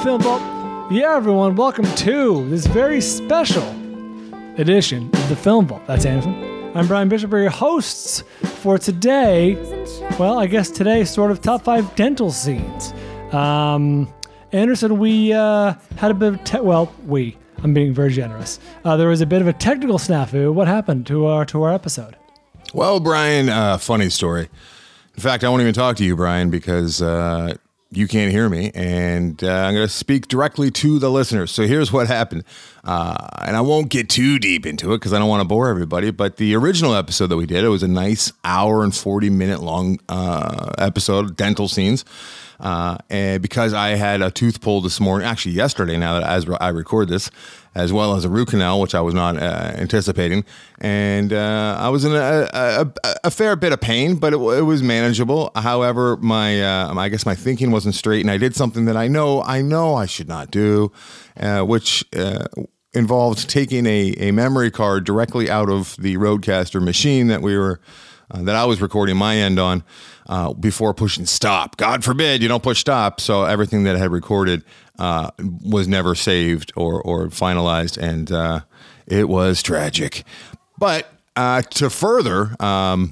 Film Vault. Yeah, everyone, welcome to this very special edition of the Film Vault. That's Anderson. I'm Brian Bishop, your hosts for today. Well, I guess today sort of top 5 dental scenes. Anderson, we had a bit of I'm being very generous. There was a bit of a technical snafu. What happened to our episode? Well, Brian, funny story. In fact, I won't even talk to you, Brian, because you can't hear me, and I'm going to speak directly to the listeners. So here's what happened, and I won't get too deep into it because I don't want to bore everybody, but the original episode that we did, it was a nice hour and 40-minute long episode, dental scenes, and because I had a tooth pulled this morning, actually yesterday now that as I record this, as well as a root canal, which I was not anticipating. And I was in a fair bit of pain, but it was manageable. However, I guess my thinking wasn't straight, and I did something that I know I should not do, which involved taking a memory card directly out of the Rodecaster machine that that I was recording my end on before pushing stop. God forbid you don't push stop. So everything that I had recorded was never saved or finalized, and it was tragic. But to further the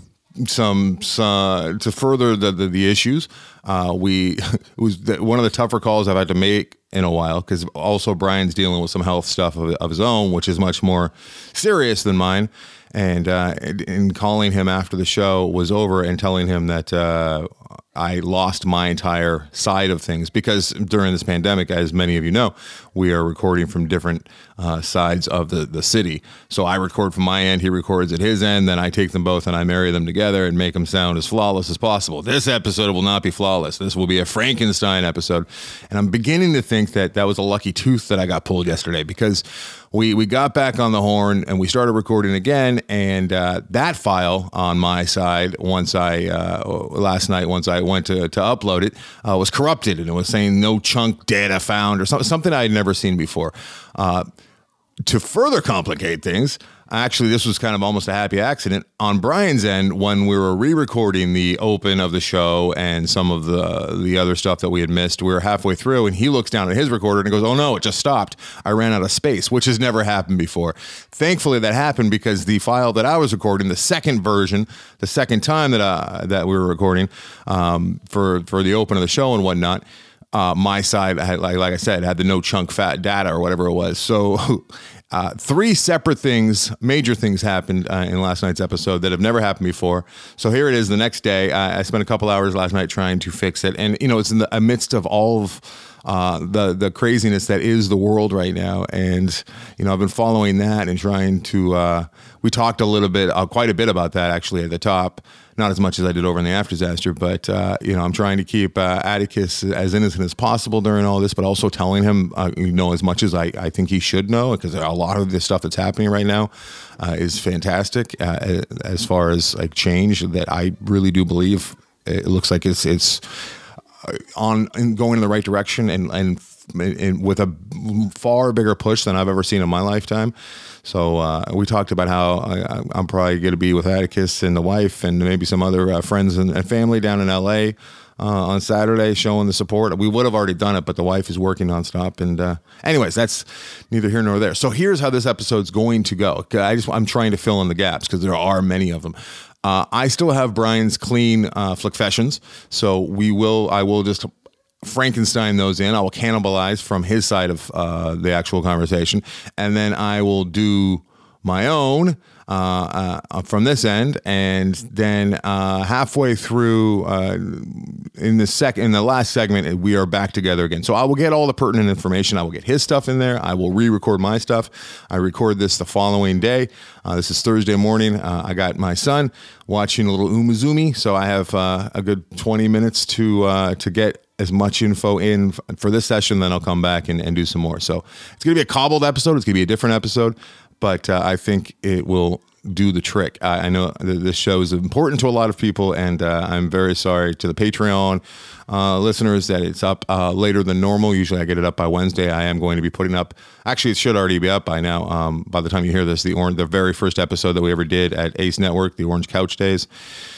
issues, it was one of the tougher calls I've had to make in a while, because also Brian's dealing with some health stuff of his own, which is much more serious than mine. And in calling him after the show was over and telling him that I lost my entire side of things, because during this pandemic, as many of you know, we are recording from different sides of the city. So I record from my end, he records at his end, then I take them both and I marry them together and make them sound as flawless as possible. This episode will not be flawless. This will be a Frankenstein episode. And I'm beginning to think that was a lucky tooth that I got pulled yesterday, because we got back on the horn and we started recording again, and that file on my side, last night, once I went to upload it, was corrupted, and it was saying no chunk data found, or something I had never seen before. To further complicate things, actually, this was kind of almost a happy accident. On Brian's end, when we were re-recording the open of the show and some of the other stuff that we had missed, we were halfway through, and he looks down at his recorder and goes, "Oh no, it just stopped. I ran out of space," which has never happened before. Thankfully, that happened, because the file that I was recording, the second version, the second time that we were recording for the open of the show and whatnot, my side, like I said, had the no chunk fat data or whatever it was. So 3 separate things, major things happened in last night's episode that have never happened before. So here it is the next day. I spent a couple hours last night trying to fix it. And, it's in the amidst of all of the craziness that is the world right now. And, I've been following that and trying to, we talked quite a bit about that actually at the top. Not as much as I did over in the After Disaster, but, I'm trying to keep Atticus as innocent as possible during all this, but also telling him, as much as I think he should know, because a lot of the stuff that's happening right now is fantastic as far as like change that I really do believe it looks like it's on and going in the right direction and with a far bigger push than I've ever seen in my lifetime. So we talked about how I'm probably going to be with Atticus and the wife and maybe some other friends and family down in LA on Saturday, showing the support. We would have already done it, but the wife is working nonstop. And anyways, that's neither here nor there. So here's how this episode's going to go. I'm trying to fill in the gaps because there are many of them. I still have Brian's clean flickfessions, so I will just Frankenstein those in. I will cannibalize from his side of the actual conversation, and then I will do my own from this end, and then halfway through in the last segment, we are back together again. So I will get all the pertinent information. I will get his stuff in there. I will re-record my stuff. I record this the following day. This is Thursday morning. I got my son watching a little Umizoomi, so I have a good 20 minutes to get as much info in for this session, then I'll come back and do some more. So it's going to be a cobbled episode. It's going to be a different episode, but I think it will do the trick. I know this show is important to a lot of people, and I'm very sorry to the Patreon listeners that it's up later than normal. Usually I get it up by Wednesday. I am going to be putting up, actually it should already be up by now. By the time you hear this, the very first episode that we ever did at Ace Network, the Orange Couch Days.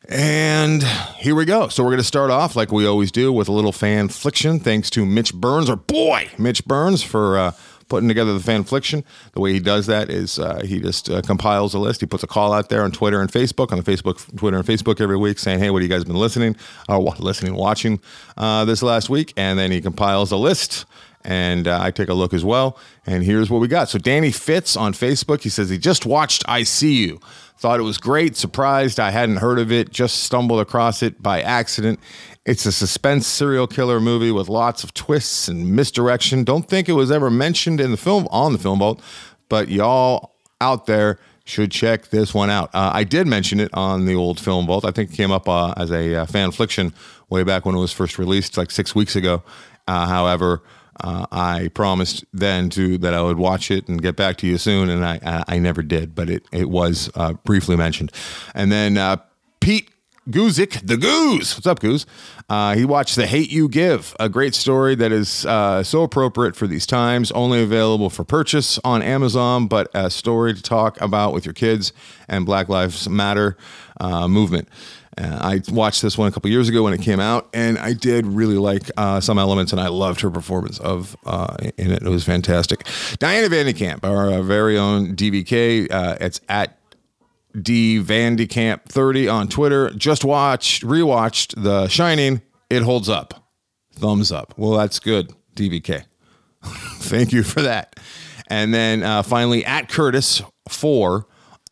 And here we go. So we're going to start off like we always do with a little fanfliction. Thanks to Mitch Burns, Mitch Burns, for putting together the fanfliction. The way he does that is he just compiles a list. He puts a call out there on Twitter and Facebook, Twitter and Facebook every week, saying, "Hey, what have you guys been watching this last week?" And then he compiles a list. And I take a look as well. And here's what we got. So Danny Fitz on Facebook, he says he just watched I See You. Thought it was great. Surprised I hadn't heard of it. Just stumbled across it by accident. It's a suspense serial killer movie with lots of twists and misdirection. Don't think it was ever mentioned in the film on the Film Vault, but y'all out there should check this one out. I did mention it on the old Film Vault. I think it came up as a fanfliction way back when it was first released, like 6 weeks ago. However, I promised then that I would watch it and get back to you soon, and I never did, but it was briefly mentioned. And then Pete Guzik, the Goose. What's up, Goose? He watched The Hate You Give, a great story that is so appropriate for these times, only available for purchase on Amazon, but a story to talk about with your kids and Black Lives Matter movement. I watched this one a couple years ago when it came out, and I did really like some elements, and I loved her performance in it. It was fantastic. Diana Vandekamp, our very own DVK. It's at DVandekamp30 on Twitter. Just rewatched The Shining. It holds up. Thumbs up. Well, that's good, DVK. Thank you for that. And then finally, at Curtis4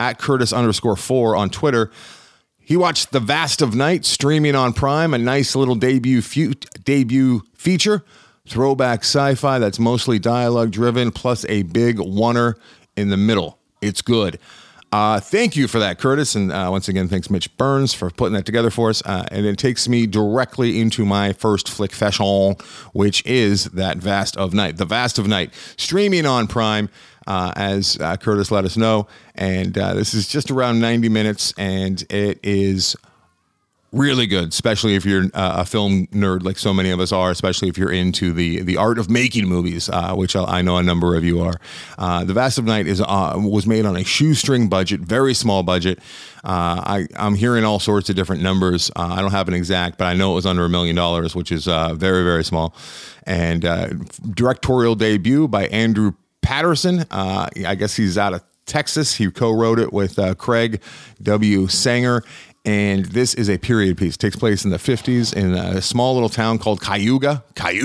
on Twitter. He watched The Vast of Night streaming on Prime, a nice little debut feature, throwback sci-fi that's mostly dialogue driven, plus a big oneer in the middle. It's good. Thank you for that, Curtis. And once again, thanks Mitch Burns for putting that together for us. And it takes me directly into my first flick fashion, which is that Vast of Night. The Vast of Night, streaming on Prime. As Curtis let us know. And this is just around 90 minutes, and it is really good, especially if you're a film nerd like so many of us are, especially if you're into the art of making movies, which I know a number of you are. The Vast of Night was made on a shoestring budget, very small budget. I'm hearing all sorts of different numbers. I don't have an exact, but I know it was under $1 million, which is very, very small. And directorial debut by Andrew Patterson. I guess he's out of Texas. He co-wrote it with Craig W. Sanger. And this is a period piece. It takes place in the 50s in a small little town called Cayuga.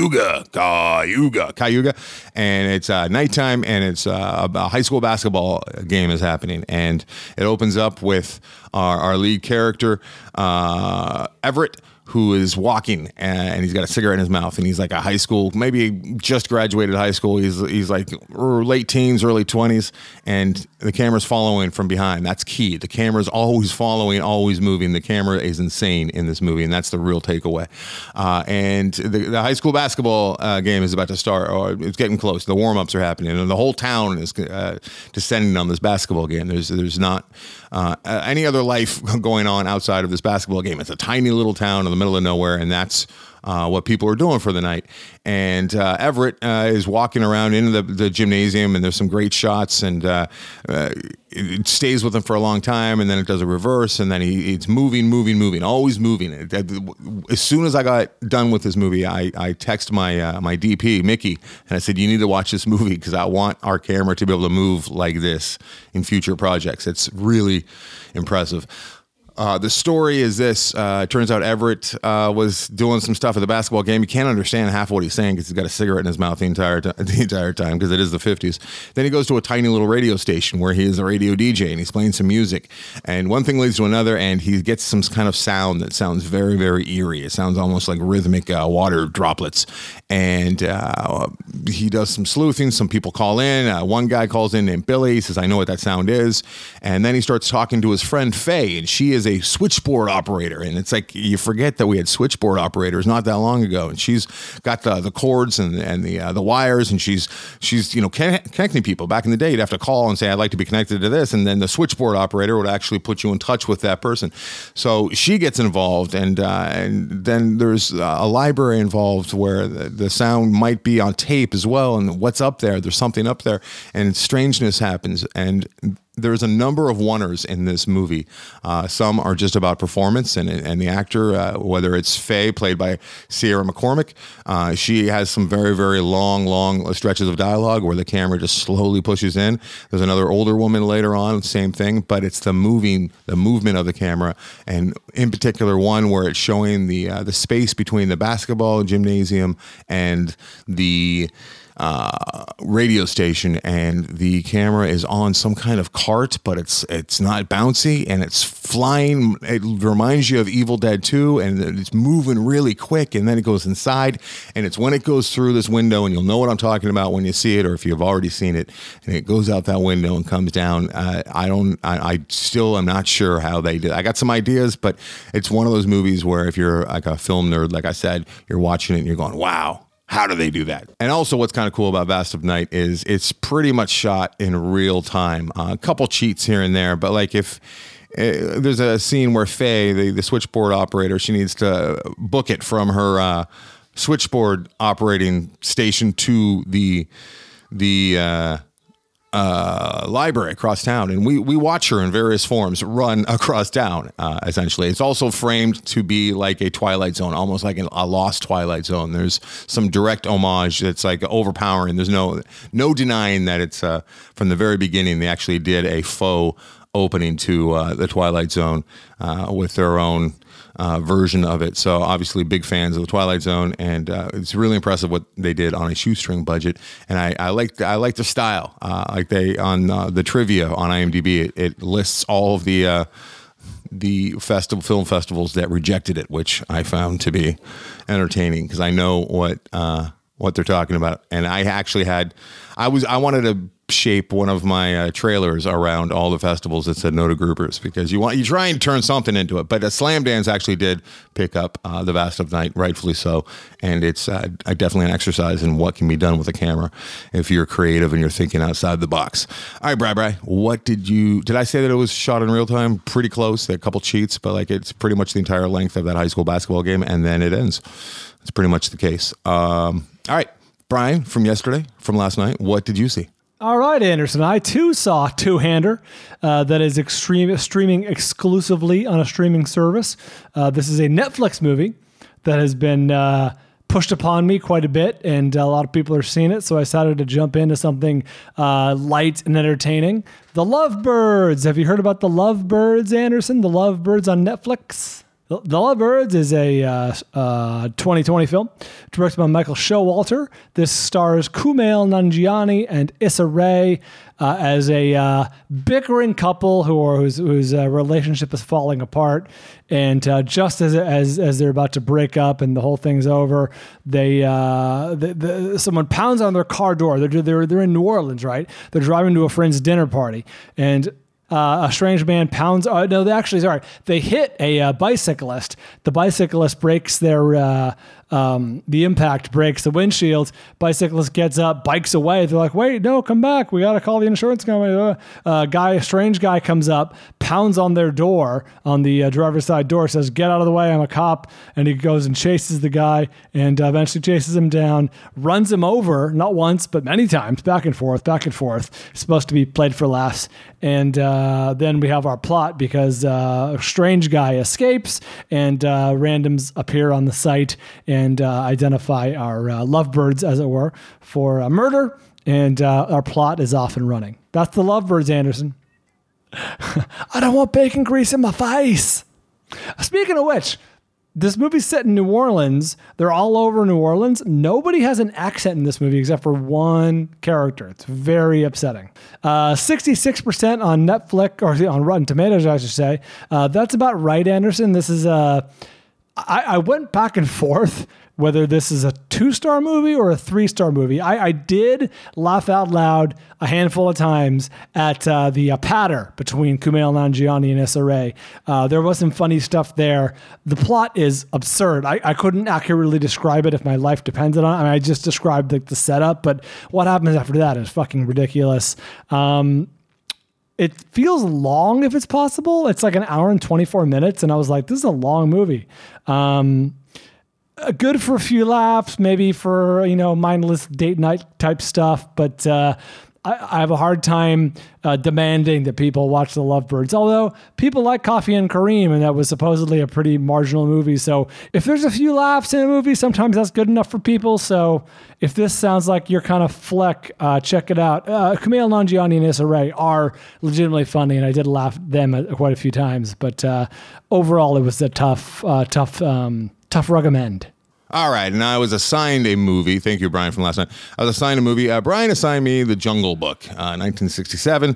And it's nighttime, and it's a high school basketball game is happening. And it opens up with our lead character, Everett, who is walking, and he's got a cigarette in his mouth, and he's like a high school, maybe just graduated high school. He's like late teens, early 20s, and the camera's following from behind. That's key. The camera's always following, always moving. The camera is insane in this movie, and that's the real takeaway. And the high school basketball game is about to start, or it's getting close. The warm-ups are happening, and the whole town is descending on this basketball game. There's not any other life going on outside of this basketball game. It's a tiny little town in the middle of nowhere, and that's what people are doing for the night. And Everett is walking around into the gymnasium, and there's some great shots, and it stays with him for a long time, and then it does a reverse, and then it's moving, always moving. As soon as I got done with this movie, I text my my DP, Mickey, and I said, you need to watch this movie because I want our camera to be able to move like this in future projects. It's really impressive. The story is this. It turns out Everett was doing some stuff at the basketball game. You can't understand half of what he's saying because he's got a cigarette in his mouth the entire time because it is the 50s. Then he goes to a tiny little radio station where he is a radio DJ, and he's playing some music. And one thing leads to another, and he gets some kind of sound that sounds very, very eerie. It sounds almost like rhythmic water droplets. And he does some sleuthing. Some people call in. One guy calls in named Billy. He says, I know what that sound is. And then he starts talking to his friend Faye, and she is a switchboard operator. And it's like you forget that we had switchboard operators not that long ago. And she's got the cords and the wires, and she's connecting people. Back in the day, you'd have to call and say, I'd like to be connected to this. And then the switchboard operator would actually put you in touch with that person. So she gets involved, and then there's a library involved where the sound might be on tape as well. And what's up there? There's something up there, and strangeness happens. And there's a number of oneers in this movie. Some are just about performance and the actor, whether it's Faye, played by Sierra McCormick. She has some very, very long stretches of dialogue where the camera just slowly pushes in. There's another older woman later on, same thing, but it's the movement of the camera, and in particular one where it's showing the space between the basketball gymnasium and the radio station, and the camera is on some kind of cart, but it's not bouncy and it's flying. It reminds you of Evil Dead 2, and it's moving really quick, and then it goes inside, and it's when it goes through this window, and you'll know what I'm talking about when you see it, or if you've already seen it, and it goes out that window and comes down. I still am not sure how they did. I got some ideas, but it's one of those movies where if you're like a film nerd, like I said, you're watching it and you're going, wow, how do they do that? And also what's kind of cool about Vast of Night is it's pretty much shot in real time. A couple cheats here and there, but like if there's a scene where Faye, the switchboard operator, she needs to book it from her switchboard operating station to the library across town, and we watch her in various forms run across town. Essentially, it's also framed to be like a Twilight Zone, almost like a lost Twilight Zone. There's some direct homage that's like overpowering. There's no denying that it's from the very beginning. They actually did a faux opening to the Twilight Zone with their own version of it. So obviously big fans of the Twilight Zone, and it's really impressive what they did on a shoestring budget. And I like the style. Like they on the trivia on IMDb, it lists all of the film festivals that rejected it, which I found to be entertaining because I know what they're talking about. And I actually I wanted to shape one of my trailers around all the festivals that said no to groupers, because you try and turn something into it. But Slam Dance actually did pick up the Vast of Night, rightfully so, and it's definitely an exercise in what can be done with a camera if you're creative and you're thinking outside the box. All right, Bri, what did I say that it was shot in real time? Pretty close. There are a couple cheats, but like it's pretty much the entire length of that high school basketball game, and then it ends. It's pretty much the case. All right, Brian, from last night, what did you see? All right, Anderson. I too saw Two-Hander that is streaming exclusively on a streaming service. This is a Netflix movie that has been pushed upon me quite a bit, and a lot of people are seeing it, so I decided to jump into something light and entertaining. The Lovebirds. Have you heard about The Lovebirds, Anderson? The Lovebirds on Netflix? The Lovebirds is a 2020 film directed by Michael Showalter. This stars Kumail Nanjiani and Issa Rae as a bickering couple whose relationship is falling apart. And just as they're about to break up and the whole thing's over, someone pounds on their car door. They're in New Orleans, right? They're driving to a friend's dinner party, and a strange man pounds. They hit a bicyclist. The bicyclist breaks the impact breaks the windshield. Bicyclist gets up, bikes away. They're like, wait, no, come back. We got to call the insurance company. A strange guy comes up, pounds on their door, on the driver's side door, says, get out of the way, I'm a cop. And he goes and chases the guy and eventually chases him down, runs him over, not once, but many times, back and forth. It's supposed to be played for laughs. And then we have our plot because a strange guy escapes and randoms appear on the site and identify our lovebirds, as it were, for a murder, and our plot is off and running. That's The Lovebirds, Anderson. I don't want bacon grease in my face. Speaking of which, this movie's set in New Orleans. They're all over New Orleans. Nobody has an accent in this movie except for one character. It's very upsetting. 66% on Netflix, or on Rotten Tomatoes, I should say. That's about right, Anderson. This is I went back and forth whether this is a 2-star movie or a 3-star movie. I did laugh out loud a handful of times at the patter between Kumail Nanjiani and Issa Rae. There was some funny stuff there. The plot is absurd. I couldn't accurately describe it if my life depended on it. I mean, I just described the setup, but what happens after that is fucking ridiculous. It feels long if it's possible. It's like an hour and 24 minutes. And I was like, this is a long movie. Good for a few laughs, maybe for, mindless date night type stuff. But I have a hard time demanding that people watch The Lovebirds, although people like Coffee and Kareem, and that was supposedly a pretty marginal movie. So if there's a few laughs in a movie, sometimes that's good enough for people. So if this sounds like your kind of fleck, check it out. Kumail Nanjiani and Issa Rae are legitimately funny, and I did laugh them quite a few times. But overall, it was a tough recommend. All right, and I was assigned a movie. Thank you, Brian, from last night. I was assigned a movie. Brian assigned me The Jungle Book, 1967.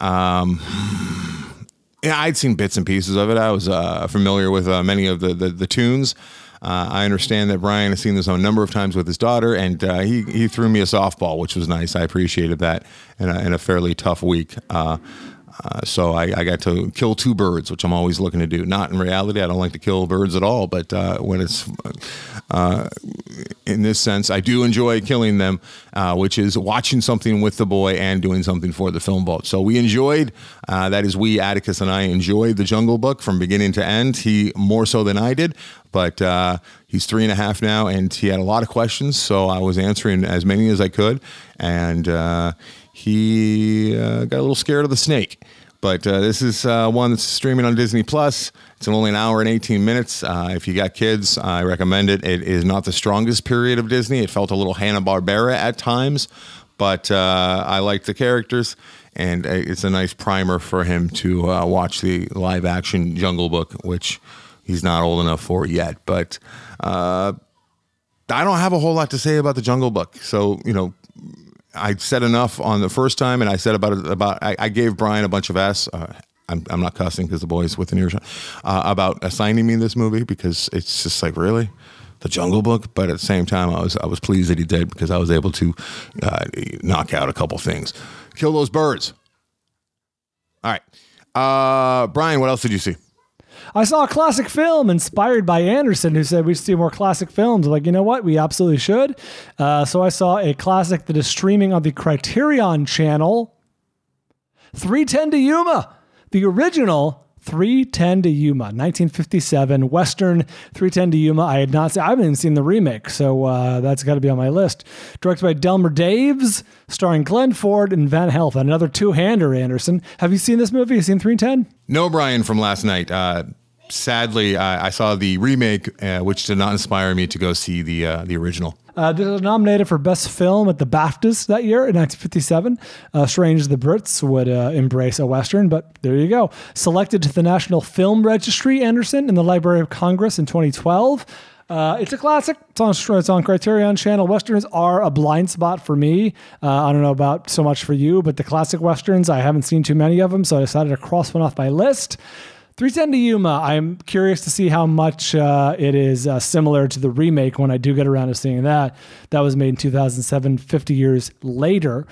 I'd seen bits and pieces of it. I was familiar with many of the tunes. I understand that Brian has seen this a number of times with his daughter, and he threw me a softball, which was nice. I appreciated that in a fairly tough week. So I got to kill two birds, which I'm always looking to do. Not in reality, I don't like to kill birds at all, but when it's in this sense, I do enjoy killing them, which is watching something with the boy and doing something for the film vault. So we enjoyed, that is we, Atticus and I, enjoyed The Jungle Book from beginning to end. He more so than I did, but he's 3.5 now, and he had a lot of questions, so I was answering as many as I could, and he got a little scared of the snake. But this is one that's streaming on Disney Plus. It's only an hour and 18 minutes. If you got kids, I recommend it. It is not the strongest period of Disney. It felt a little Hanna-Barbera at times, but I liked the characters, and it's a nice primer for him to watch the live-action Jungle Book, which he's not old enough for yet. But I don't have a whole lot to say about the Jungle Book. So, I said enough on the first time, and I said I gave Brian a bunch of S. I'm not cussing because the boy's within earshot, about assigning me this movie, because it's just like, really? The Jungle Book? But at the same time, I was pleased that he did, because I was able to knock out a couple things. Kill those birds. All right. Brian, what else did you see? I saw a classic film inspired by Anderson, who said we should see more classic films. Like, you know what? We absolutely should. So I saw a classic that is streaming on the Criterion channel, 3:10 to Yuma. The original 3:10 to Yuma, 1957 Western 3:10 to Yuma. I haven't even seen the remake, so that's got to be on my list. Directed by Delmer Daves, starring Glenn Ford and Van Helsing. Another two-hander, Anderson. Have you seen this movie? You seen 3:10? No, Brian, from last night. Sadly, I saw the remake, which did not inspire me to go see the original. This was nominated for Best Film at the BAFTAs that year in 1957. Strange the Brits would embrace a Western, but there you go. Selected to the National Film Registry, Anderson, in the Library of Congress in 2012. It's a classic. It's on Criterion Channel. Westerns are a blind spot for me. I don't know about so much for you, but the classic Westerns, I haven't seen too many of them, so I decided to cross one off my list. 3:10 to Yuma, I'm curious to see how much it is similar to the remake when I do get around to seeing that. That was made in 2007, 50 years later.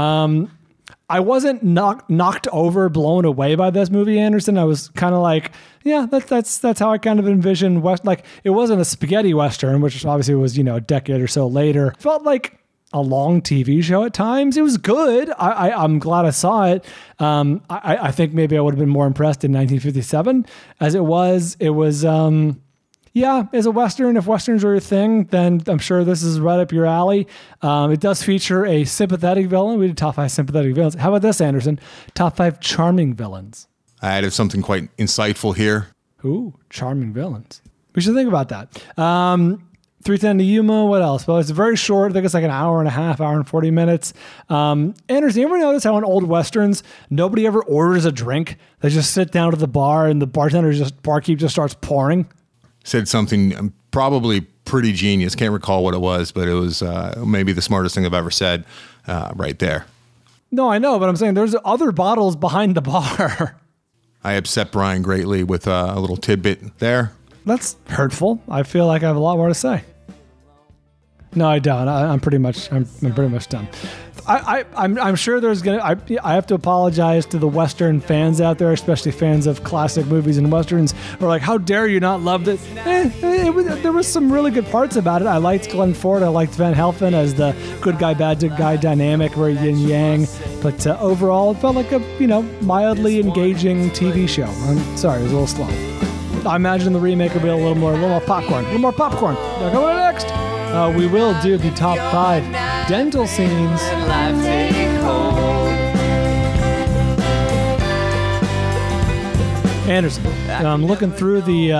I wasn't knocked over, blown away by this movie, Anderson. I was kind of like, yeah, that's how I kind of envisioned West. Like, it wasn't a spaghetti Western, which obviously was, a decade or so later. It felt like a long TV show at times. It was good. I'm glad I saw it. I think maybe I would have been more impressed in 1957 as it was. It was, as a Western, if Westerns are your thing, then I'm sure this is right up your alley. It does feature a sympathetic villain. We did top 5 sympathetic villains. How about this, Anderson? Top 5 charming villains. I added something quite insightful here. Ooh, charming villains. We should think about that. 3:10 to Yuma. What else? Well, it's very short. I think it's like an hour and a half, hour and 40 minutes. Anderson, you ever notice how in old Westerns, nobody ever orders a drink? They just sit down at the bar and the barkeep just starts pouring? Said something probably pretty genius. Can't recall what it was, but it was maybe the smartest thing I've ever said right there. No, I know, but I'm saying there's other bottles behind the bar. I upset Brian greatly with a little tidbit there. That's hurtful. I feel like I have a lot more to say. No, I don't. I'm pretty much done. I'm sure there's I have to apologize to the Western fans out there, especially fans of classic movies and Westerns, who are like, how dare you not love this? There was some really good parts about it. I liked Glenn Ford. I liked Van Helsing as the good guy, bad guy dynamic, very yin yang. But overall, it felt like a mildly engaging TV show. I'm sorry, it was a little slow. I imagine the remake will be a little more popcorn. A little more popcorn. Coming up next, we will do the top 5 dental scenes. Anderson. I'm looking through the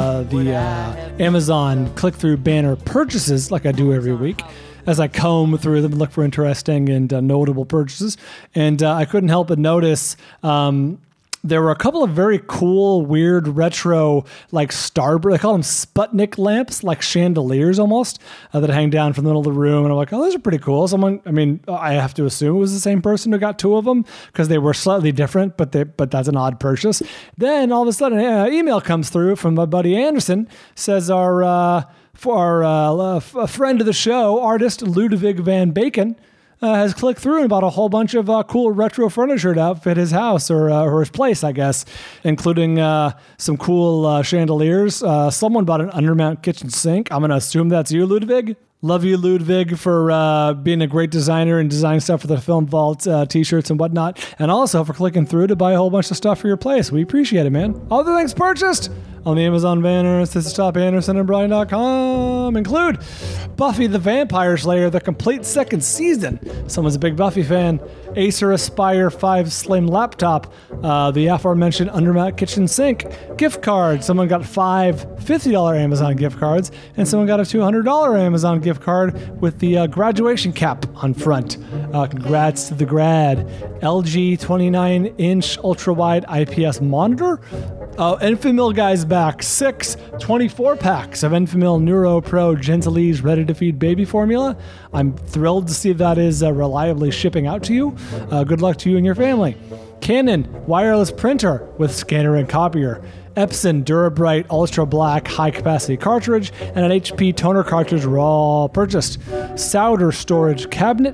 Amazon click-through banner purchases like I do every week, as I comb through them and look for interesting and notable purchases. And I couldn't help but notice there were a couple of very cool, weird, retro, like starburst. They call them Sputnik lamps, like chandeliers almost, that hang down from the middle of the room. And I'm like, oh, those are pretty cool. I have to assume it was the same person who got two of them because they were slightly different, but that's an odd purchase. Then all of a sudden, an email comes through from my buddy Anderson, says a friend of the show, artist Ludwig van Bacon, has clicked through and bought a whole bunch of cool retro furniture to outfit his house or his place, I guess, including some cool chandeliers. Someone bought an undermount kitchen sink. I'm going to assume that's you, Ludwig. Love you, Ludwig, for being a great designer and designing stuff for the Film Vault t-shirts and whatnot, and also for clicking through to buy a whole bunch of stuff for your place. We appreciate it, man. Other things purchased on the Amazon banners. This is TopAndersonandBrian.com. Include Buffy the Vampire Slayer, the complete second season. Someone's a big Buffy fan. Acer Aspire 5 Slim laptop. The aforementioned undermount kitchen sink. Gift card. Someone got 5 $50 Amazon gift cards, and someone got a $200 Amazon gift card with the graduation cap on front. Congrats to the grad. LG 29-inch ultra-wide IPS monitor. Enfamil Guy's back. 6 24-packs of Enfamil Neuro Pro Gentilese ready-to-feed baby formula. I'm thrilled to see that is reliably shipping out to you. Good luck to you and your family. Canon wireless printer with scanner and copier. Epson DuraBrite Ultra Black high-capacity cartridge and an HP toner cartridge were all purchased. Souder storage cabinet.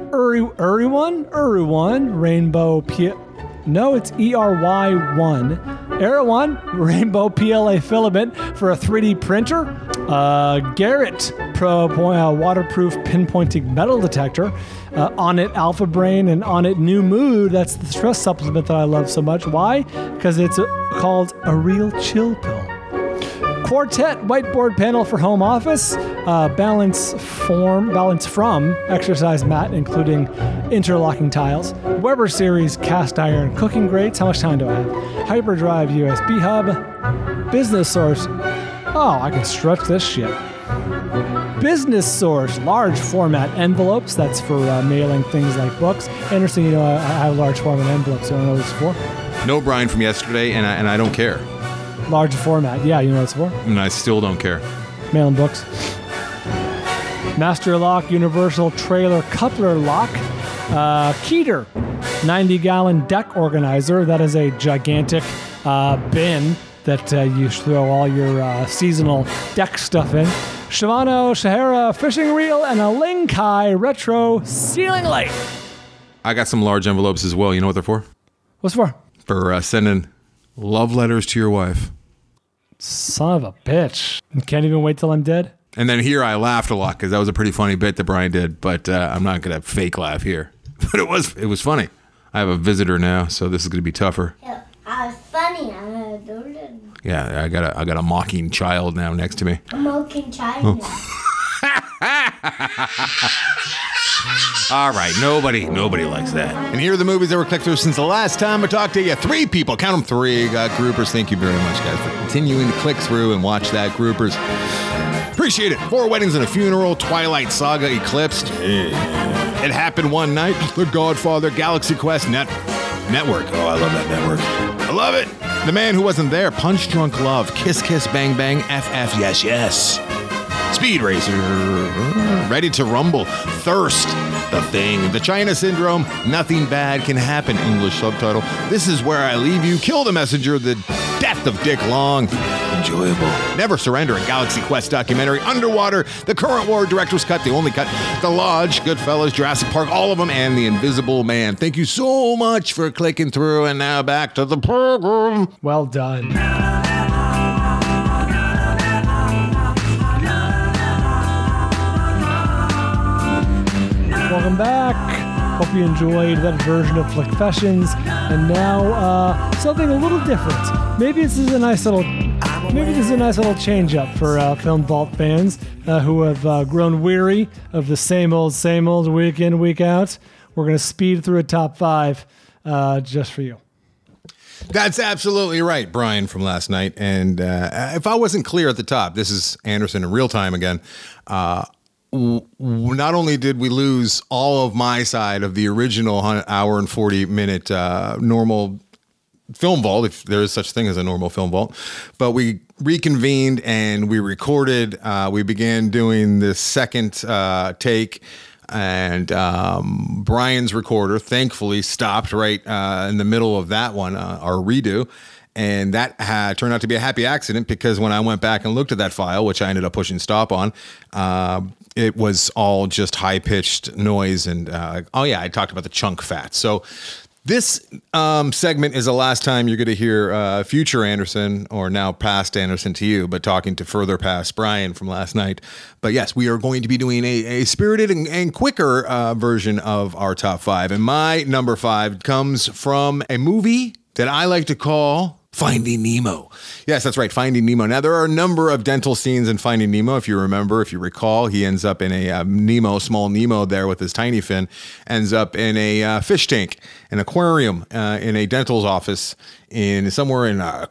Uri1 Rainbow No, it's ERY1. Erewhon Rainbow PLA filament for a 3D printer. Garrett Pro waterproof pinpointing metal detector. Onnit Alpha Brain and Onnit New Mood. That's the stress supplement that I love so much. Why? Because it's called a real chill pill. Quartet whiteboard panel for home office. Balance from exercise mat, including interlocking tiles. Weber Series cast iron cooking grates. How much time do I have? Hyperdrive USB hub. Business Source. Oh, I can stretch this shit. Business Source large format envelopes. That's for mailing things like books. Anderson, you know I have large format envelopes. You don't know what it's for? No, Brian, from yesterday, and I don't care. Large format. Yeah, you know what it's for? And I still don't care. Mailing books. Master Lock Universal Trailer Coupler Lock. Keeter 90-gallon deck organizer. That is a gigantic bin that you throw all your seasonal deck stuff in. Shimano Shahara fishing reel and a Linkai retro ceiling light. I got some large envelopes as well. You know what they're for? What's for? For sending love letters to your wife. Son of a bitch. Can't even wait till I'm dead? And then here I laughed a lot because that was a pretty funny bit that Brian did, but I'm not going to fake laugh here. But it was funny. I have a visitor now, so this is going to be tougher. Yeah, I was funny. Yeah, I got a mocking child now next to me. A mocking child. All right, nobody likes that. And here are the movies that were clicked through since the last time I talked to you. 3 people, count them 3, got groupers. Thank you very much, guys, for continuing to click through and watch that, groupers. Appreciate it. 4 Weddings and a Funeral, Twilight Saga Eclipsed. It Happened One Night, The Godfather, Galaxy Quest Network. Oh, I love that network. I love it. The Man Who Wasn't There, Punch Drunk Love, Kiss Kiss Bang Bang, FF Yes Yes. Speed Racer, Ready to Rumble, Thirst, The Thing, The China Syndrome, Nothing Bad Can Happen, English subtitle, This Is Where I Leave You, Kill the Messenger, The Death of Dick Long, enjoyable, Never Surrender, a Galaxy Quest documentary, Underwater, The Current War Director's Cut, The Only Cut, The Lodge, Goodfellas, Jurassic Park, all of them, and The Invisible Man. Thank you so much for clicking through, and now back to the program. Well done. Welcome back. Hope you enjoyed that version of Flickfessions. And now something a little different. Maybe this is a nice little change up for Film Vault fans who have grown weary of the same old week in, week out. We're going to speed through a top 5 just for you. That's absolutely right, Brian, from last night. And if I wasn't clear at the top, this is Anderson in real time again. Not only did we lose all of my side of the original hour and 40-minute normal film vault, if there is such thing as a normal film vault, but we reconvened and we recorded. We began doing the second take. And Brian's recorder, thankfully, stopped right in the middle of that one, our redo. And that turned out to be a happy accident because when I went back and looked at that file, which I ended up pushing stop on, it was all just high-pitched noise. And, I talked about the chunk fat. So this segment is the last time you're going to hear future Anderson, or now past Anderson to you, but talking to further past Brian from last night. But yes, we are going to be doing a spirited and quicker version of our top 5. And my number 5 comes from a movie that I like to call Finding Nemo. Yes, that's right, Finding Nemo. Now, there are a number of dental scenes in Finding Nemo. If you recall, he ends up in a small Nemo there with his tiny fin, ends up in a fish tank, an aquarium, in a dental's office somewhere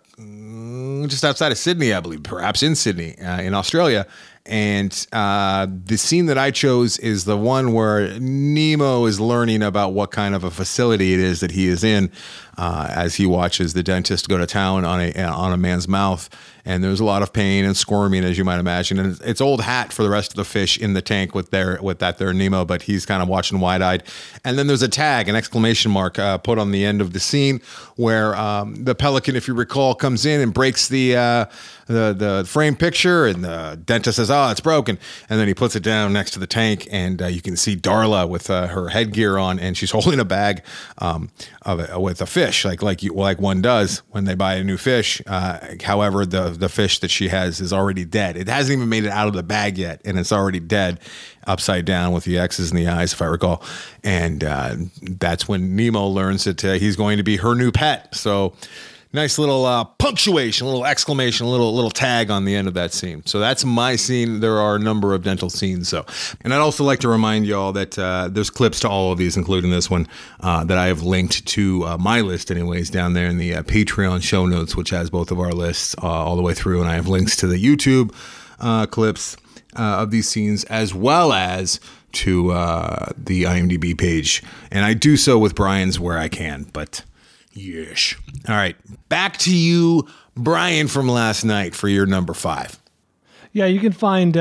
in just outside of Sydney, I believe, perhaps in Sydney, in Australia. And the scene that I chose is the one where Nemo is learning about what kind of a facility it is that he is in, as he watches the dentist go to town on a man's mouth. And there's a lot of pain and squirming, as you might imagine. And it's old hat for the rest of the fish in the tank with that Nemo, but he's kind of watching wide-eyed. And then there's a tag, an exclamation mark, put on the end of the scene where the pelican, if you recall, comes in and breaks the frame picture, and the dentist says, "Oh, it's broken," and then he puts it down next to the tank, and you can see Darla with her headgear on, and she's holding a bag with a fish, like one does when they buy a new fish. However, the fish that she has is already dead. It hasn't even made it out of the bag yet, and it's already dead, upside down with the X's in the eyes, if I recall. And that's when Nemo learns that he's going to be her new pet. So nice little punctuation, a little exclamation, a little tag on the end of that scene. So that's my scene. There are a number of dental scenes. And I'd also like to remind y'all that there's clips to all of these, including this one, that I have linked to my list anyways down there in the Patreon show notes, which has both of our lists all the way through. And I have links to the YouTube clips of these scenes, as well as to the IMDb page. And I do so with Brian's where I can, but yes. All right. Back to you, Brian, from last night for your number 5. Yeah, you can find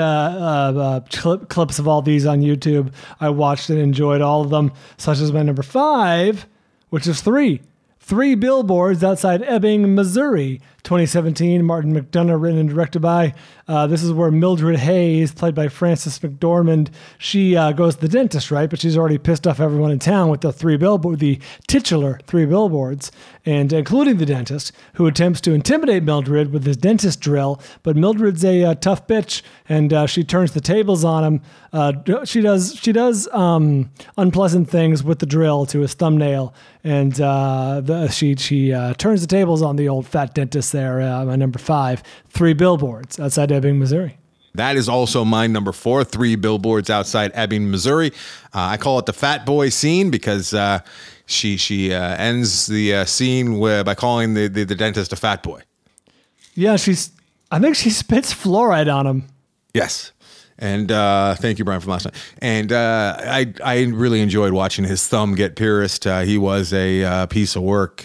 clips of all these on YouTube. I watched and enjoyed all of them, such as my number 5, which is 3 Billboards Outside Ebbing, Missouri, 2017. Martin McDonagh, written and directed by. This is where Mildred Hayes, played by Frances McDormand, she goes to the dentist, right? But she's already pissed off everyone in town with the titular 3 billboards, and including the dentist, who attempts to intimidate Mildred with his dentist drill. But Mildred's a tough bitch, and she turns the tables on him. She does unpleasant things with the drill to his thumbnail, and she turns the tables on the old fat dentist there. My number 5, 3 Billboards Outside Ebbing, Missouri. That is also my number 4, 3 Billboards Outside Ebbing, Missouri. I call it the fat boy scene because she ends the scene by calling the dentist a fat boy. Yeah, I think she spits fluoride on him. Yes. And thank you, Brian, from last night. And I really enjoyed watching his thumb get pierced. He was a piece of work,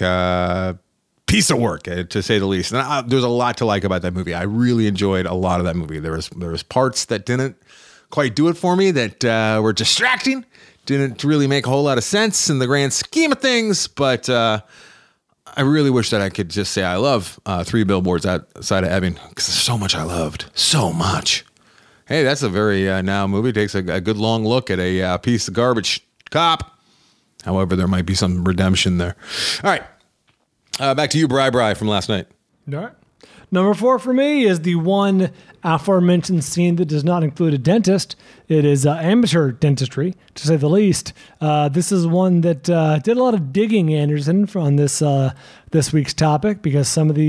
to say the least. And there's a lot to like about that movie. I really enjoyed a lot of that movie. There was parts that didn't quite do it for me, that were distracting, didn't really make a whole lot of sense in the grand scheme of things. But I really wish that I could just say I love 3 Billboards Outside of Ebbing, because there's so much I loved. So much. Hey, that's a very now movie. It takes a good long look at a piece of garbage cop. However, there might be some redemption there. All right. Back to you, Bri from last night. All right. Number 4 for me is the one aforementioned scene that does not include a dentist. It is amateur dentistry, to say the least. This is one that did a lot of digging, Anderson, on this week's topic, because some of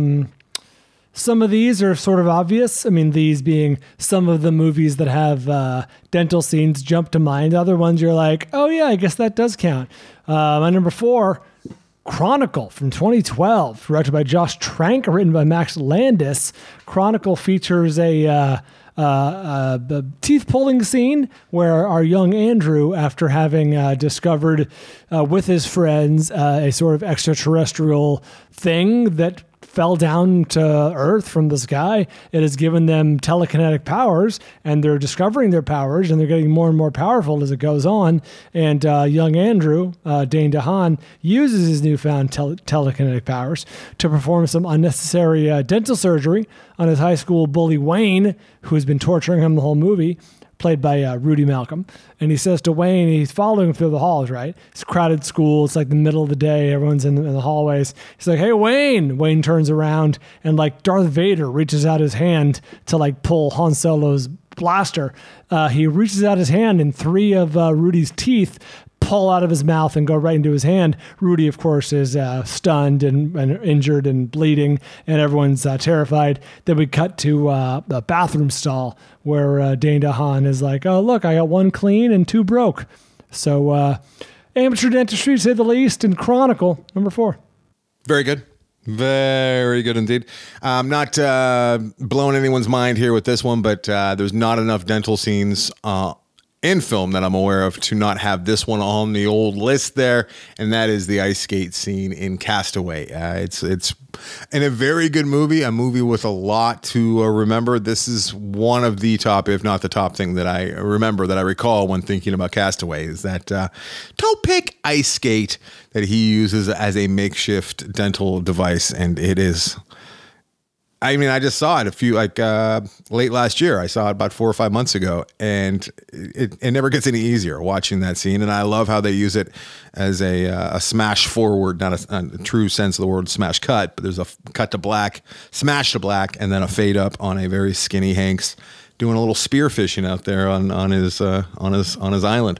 these are sort of obvious. I mean, these being some of the movies that have dental scenes jump to mind. Other ones you're like, oh yeah, I guess that does count. My number 4 Chronicle from 2012, directed by Josh Trank, written by Max Landis. Chronicle features a teeth pulling scene where our young Andrew, after having discovered with his friends a sort of extraterrestrial thing that fell down to Earth from the sky, it has given them telekinetic powers, and they're discovering their powers, and they're getting more and more powerful as it goes on. And young Andrew, Dane DeHaan, uses his newfound telekinetic powers to perform some unnecessary dental surgery on his high school bully Wayne, who has been torturing him the whole movie, played by Rudy Malcolm. And he says to Wayne, he's following him through the halls, right? It's a crowded school. It's like the middle of the day. Everyone's in the hallways. He's like, hey, Wayne. Wayne turns around and like Darth Vader reaches out his hand to like pull Han Solo's blaster. He reaches out his hand and 3 of Rudy's teeth pull out of his mouth and go right into his hand. Rudy, of course, is stunned and injured and bleeding, and everyone's terrified. Then we cut to a bathroom stall where Dane DeHaan is like, oh, look, I got 1 clean and 2 broke. So amateur dentistry, to say the least, and Chronicle, number 4. Very good. Very good indeed. I'm not blowing anyone's mind here with this one, but there's not enough dental scenes in film that I'm aware of to not have this one on the old list there, and that is the ice skate scene in Castaway. It's in a very good movie, a movie with a lot to remember. This is one of the top, if not the top thing that I remember, that I recall when thinking about Castaway, is that toe pick ice skate that he uses as a makeshift dental device, and it is... I mean, I just saw it late last year. I saw it about 4 or 5 months ago, and it never gets any easier watching that scene. And I love how they use it as a smash forward, not a true sense of the word smash cut, but there's a cut to black, smash to black, and then a fade up on a very skinny Hanks doing a little spear fishing out there on his island.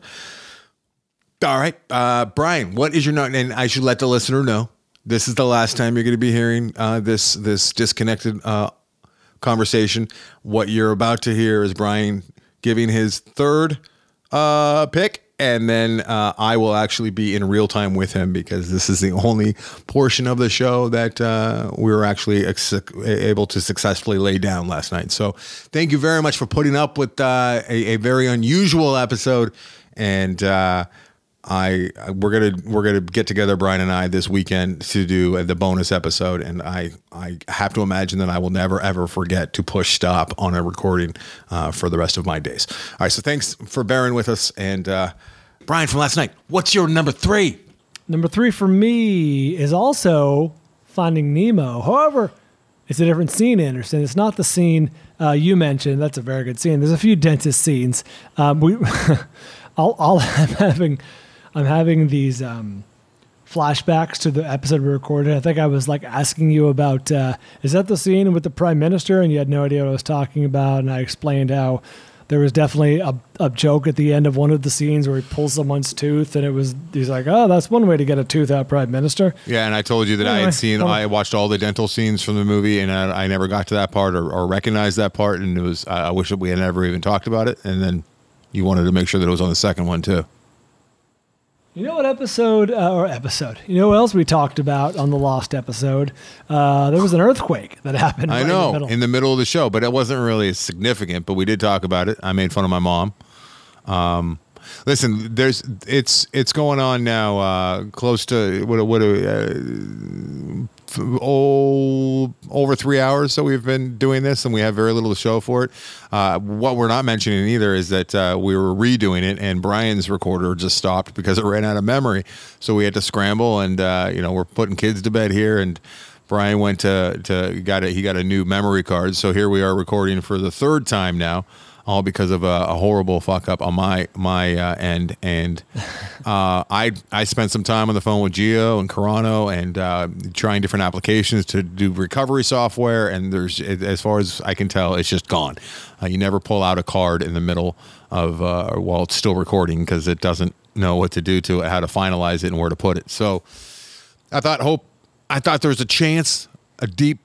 All right, Brian, what is your note? And I should let the listener know, this is the last time you're going to be hearing this disconnected conversation. What you're about to hear is Brian giving his 3rd pick, and then I will actually be in real time with him, because this is the only portion of the show that we were actually able to successfully lay down last night. So thank you very much for putting up with a very unusual episode, and we're gonna get together, Brian and I, this weekend to do the bonus episode, and I have to imagine that I will never ever forget to push stop on a recording for the rest of my days. All right, so thanks for bearing with us, and Brian, from last night, what's your number 3? Number 3 for me is also Finding Nemo. However, it's a different scene, Anderson. It's not the scene you mentioned. That's a very good scene. There's a few dentist scenes. I'm having these flashbacks to the episode we recorded. I think I was like asking you about, is that the scene with the Prime Minister? And you had no idea what I was talking about. And I explained how there was definitely a joke at the end of one of the scenes where he pulls someone's tooth, and he's like, oh, that's one way to get a tooth out, Prime Minister. Yeah, and I told you that anyway, I watched all the dental scenes from the movie, and I never got to that part or recognized that part. And it was, I wish that we had never even talked about it. And then you wanted to make sure that it was on the second one too. You know what You know what else we talked about on the Lost episode? There was an earthquake that happened. I know, in the middle of the show, but it wasn't really significant. But we did talk about it. I made fun of my mom. Listen, it's going on now. Close to over 3 hours. So we've been doing this, and we have very little to show for it. What we're not mentioning either is that we were redoing it, and Brian's recorder just stopped because it ran out of memory. So we had to scramble, and we're putting kids to bed here, and Brian went he got a new memory card. So here we are recording for the 3rd time now, all because of a horrible fuck up on my end. And I spent some time on the phone with Gio and Carano and trying different applications to do recovery software. And as far as I can tell, it's just gone. You never pull out a card in the middle of while it's still recording, because it doesn't know what to do to it, how to finalize it, and where to put it. So I thought there was a chance, a deep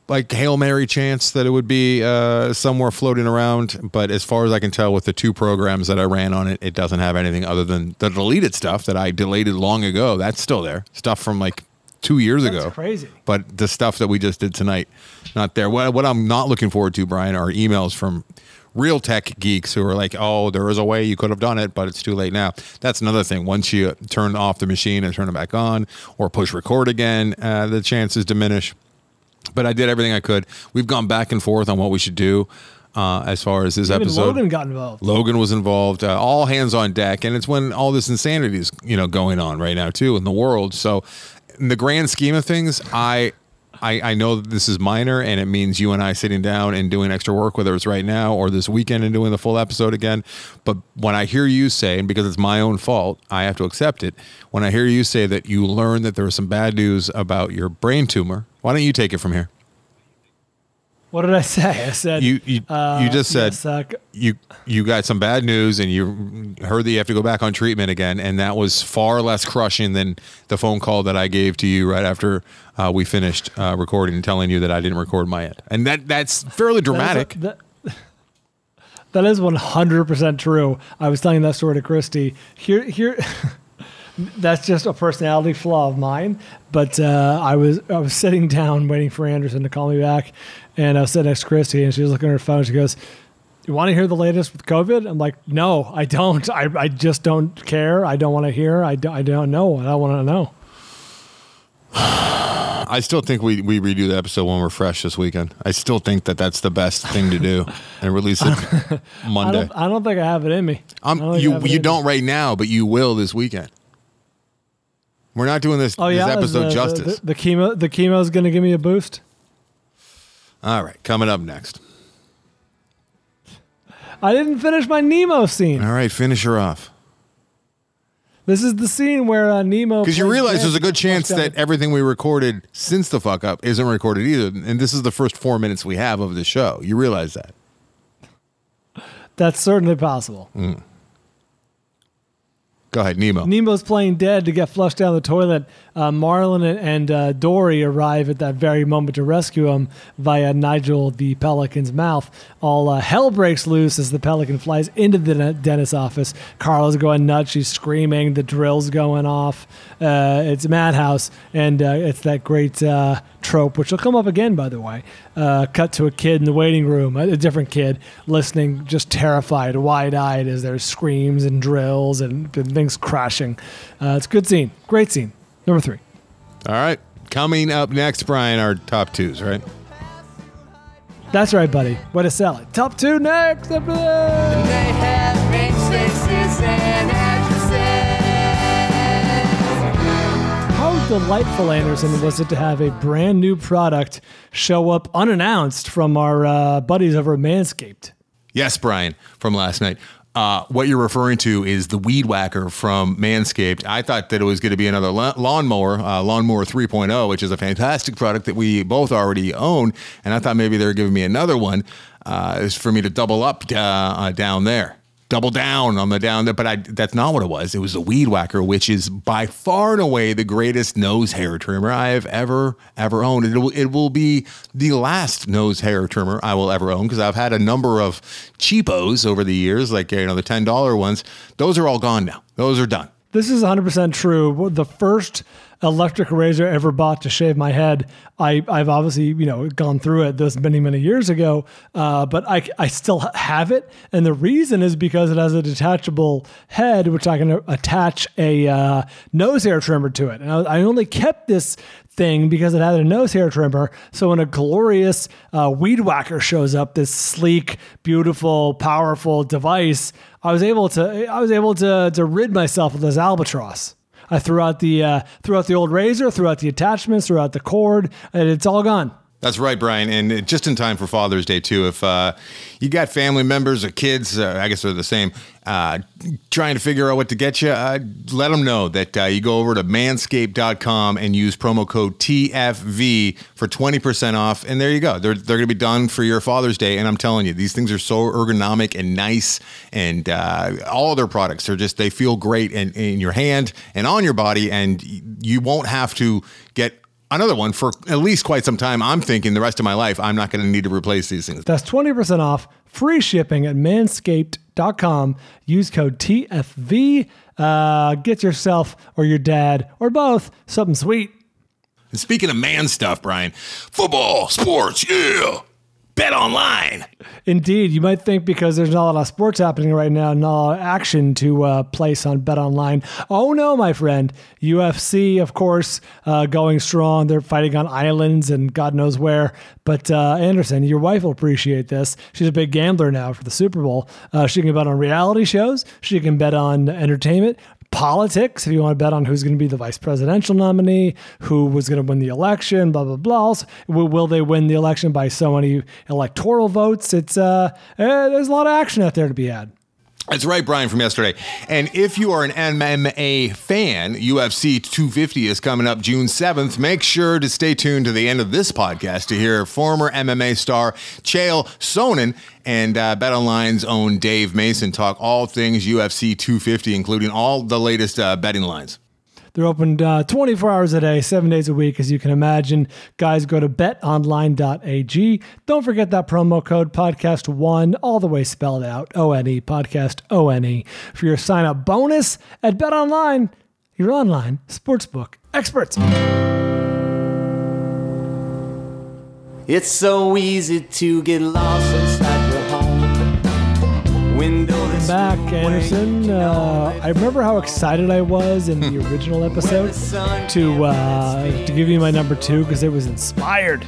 like Hail Mary chance that it would be somewhere floating around. But as far as I can tell with the 2 programs that I ran on it, it doesn't have anything other than the deleted stuff that I deleted long ago. That's still there. Stuff from like 2 years ago. That's crazy. But the stuff that we just did tonight, not there. What I'm not looking forward to, Brian, are emails from real tech geeks who are like, oh, there is a way you could have done it, but it's too late now. That's another thing. Once you turn off the machine and turn it back on or push record again, the chances diminish. But I did everything I could. We've gone back and forth on what we should do as far as this episode. Logan got involved. Logan was involved. All hands on deck. And it's when all this insanity is, going on right now, too, in the world. So in the grand scheme of things, I know that this is minor and it means you and I sitting down and doing extra work, whether it's right now or this weekend and doing the full episode again. But when I hear you say, and because it's my own fault, I have to accept it. When I hear you say that you learned that there was some bad news about your brain tumor, why don't you take it from here? What did I say? I said you just said yes, you got some bad news and you heard that you have to go back on treatment again, and that was far less crushing than the phone call that I gave to you right after we finished recording, telling you that I didn't record my end, and that's fairly dramatic. That is 100% true. I was telling that story to Christy. Here. That's just a personality flaw of mine. But I was sitting down waiting for Anderson to call me back, and I was sitting next to Christy, and she was looking at her phone. She goes, "You want to hear the latest with COVID?" I'm like, "No, I don't. I just don't care. I don't want to hear. I don't know. I don't want to know." I still think we redo the episode when we're fresh this weekend. I still think that that's the best thing to do and release it Monday. I don't think I have it in me. You don't right now, but you will this weekend. We're not doing this episode justice. The chemo is going to give me a boost. All right, coming up next. I didn't finish my Nemo scene. All right, finish her off. This is the scene where Nemo... Because you realize there's a good chance that everything we recorded since the fuck up isn't recorded either. And this is the first 4 minutes we have of the show. You realize that? That's certainly possible. Mm. Go ahead, Nemo. Nemo's playing dead to get flushed down the toilet. Marlin and Dory arrive at that very moment to rescue him via Nigel the Pelican's mouth. All hell breaks loose as the Pelican flies into the dentist's office. Carla's going nuts. She's screaming. The drill's going off. It's a madhouse, and it's that great trope, which will come up again, by the way. Cut to a kid in the waiting room, a different kid, listening, just terrified, wide-eyed as there's screams and drills and things crashing. It's a good scene. Great scene. Number 3. All right. Coming up next, Brian, our top 2s, right? That's right, buddy. Way to sell it. Top 2 next. After that. They have been faces and actresses. How delightful, Anderson, was it to have a brand new product show up unannounced from our buddies over at Manscaped? Yes, Brian, from last night. What you're referring to is the Weed Whacker from Manscaped. I thought that it was going to be another lawnmower, Lawnmower 3.0, which is a fantastic product that we both already own. And I thought maybe they were giving me another one for me to double up down there. Double down on the down there, but that's not what it was. It was the Weed Whacker, which is by far and away the greatest nose hair trimmer I have ever owned. It will be the last nose hair trimmer I will ever own, because I've had a number of cheapos over the years, like the $10 ones. Those are all gone now. Those are done. This is 100% true. The first electric razor I ever bought to shave my head, I've obviously gone through it this many years ago, but I still have it, and the reason is because it has a detachable head, which I can attach a nose hair trimmer to it. And I only kept this thing because it had a nose hair trimmer. So when a glorious Weed Whacker shows up, this sleek, beautiful, powerful device, I was able to rid myself of this albatross. I threw out the old razor, threw out the attachments, threw out the cord, and it's all gone. That's right, Brian. And just in time for Father's Day, too. If you got family members or kids, I guess they're the same, trying to figure out what to get you, let them know that you go over to manscaped.com and use promo code TFV for 20% off. And there you go. They're going to be done for your Father's Day. And I'm telling you, these things are so ergonomic and nice. And all of their products are they feel great in your hand and on your body. And you won't have to get another one for at least quite some time. I'm thinking the rest of my life, I'm not going to need to replace these things. That's 20% off, free shipping at manscaped.com. Use code TFV. Get yourself or your dad or both something sweet. And speaking of man stuff, Brian, football, sports, yeah. Bet online. Indeed. You might think because there's not a lot of sports happening right now, not a lot of action to place on Bet Online. Oh, no, my friend. UFC, of course, going strong. They're fighting on islands and God knows where. But Anderson, your wife will appreciate this. She's a big gambler now for the Super Bowl. She can bet on reality shows. She can bet on entertainment. Politics, if you want to bet on who's going to be the vice presidential nominee, who was going to win the election, blah, blah, blah. Also, will they win the election by so many electoral votes? It's there's a lot of action out there to be had. That's right, Brian, from yesterday. And if you are an MMA fan, UFC 250 is coming up June 7th. Make sure to stay tuned to the end of this podcast to hear former MMA star Chael Sonnen and BetOnline's own Dave Mason talk all things UFC 250, including all the latest betting lines. They're open 24 hours a day, 7 days a week, as you can imagine. Guys, go to betonline.ag. Don't forget that promo code podcast1, all the way spelled out, O-N-E, podcast O-N-E, for your sign-up bonus at BetOnline, your online sportsbook experts. It's so easy to get lost inside your home. Back, Anderson. I remember how excited I was in the original episode to give you my number 2 because it was inspired.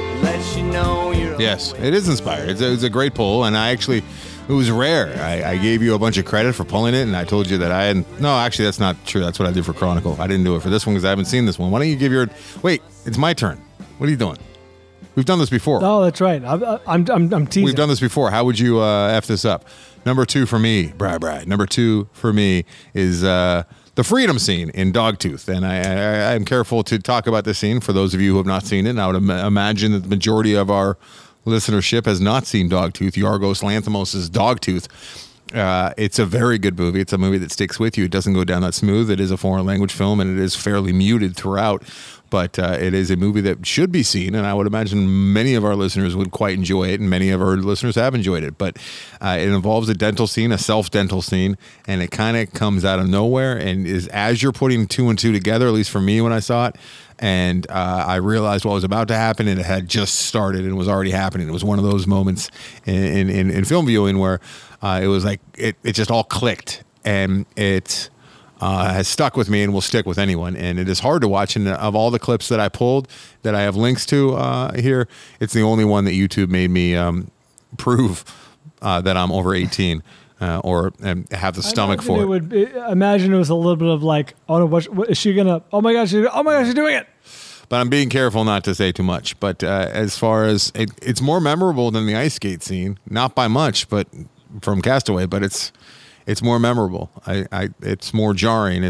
Yes, it is inspired. It's a great poll, and it was rare. I gave you a bunch of credit for pulling it, and I told you that I hadn't. No, actually, that's not true. That's what I did for Chronicle. I didn't do it for this one because I haven't seen this one. Why don't you give your? Wait, it's my turn. What are you doing? We've done this before. Oh, that's right. I'm teasing. We've done this before. How would you F this up? Number 2 for me, Number 2 for me is the freedom scene in Dogtooth. And I am careful to talk about this scene for those of you who have not seen it. And I would imagine that the majority of our listenership has not seen Dogtooth, Yorgos Lanthimos' Dogtooth. It's a very good movie. It's a movie that sticks with you. It doesn't go down that smooth. It is a foreign language film, and it is fairly muted throughout. But it is a movie that should be seen, and I would imagine many of our listeners would quite enjoy it, and many of our listeners have enjoyed it. But it involves a dental scene, a self-dental scene, and it kind of comes out of nowhere and is as you're putting 2 and 2 together, at least for me when I saw it, and I realized what was about to happen, and it had just started and was already happening. It was one of those moments in film viewing where it was like it just all clicked, and it has stuck with me and will stick with anyone. And it is hard to watch. And of all the clips that I pulled that I have links to here, it's the only one that YouTube made me prove that I'm over 18 or have the stomach for it. Imagine it was a little bit of like, oh no, what is she gonna? Oh my gosh, she's doing it. But I'm being careful not to say too much. But as far as it's more memorable than the ice skate scene, not by much, but from Castaway. But it's more memorable. It's more jarring.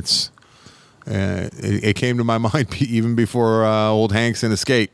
It came to my mind even before old Hanks in the skate.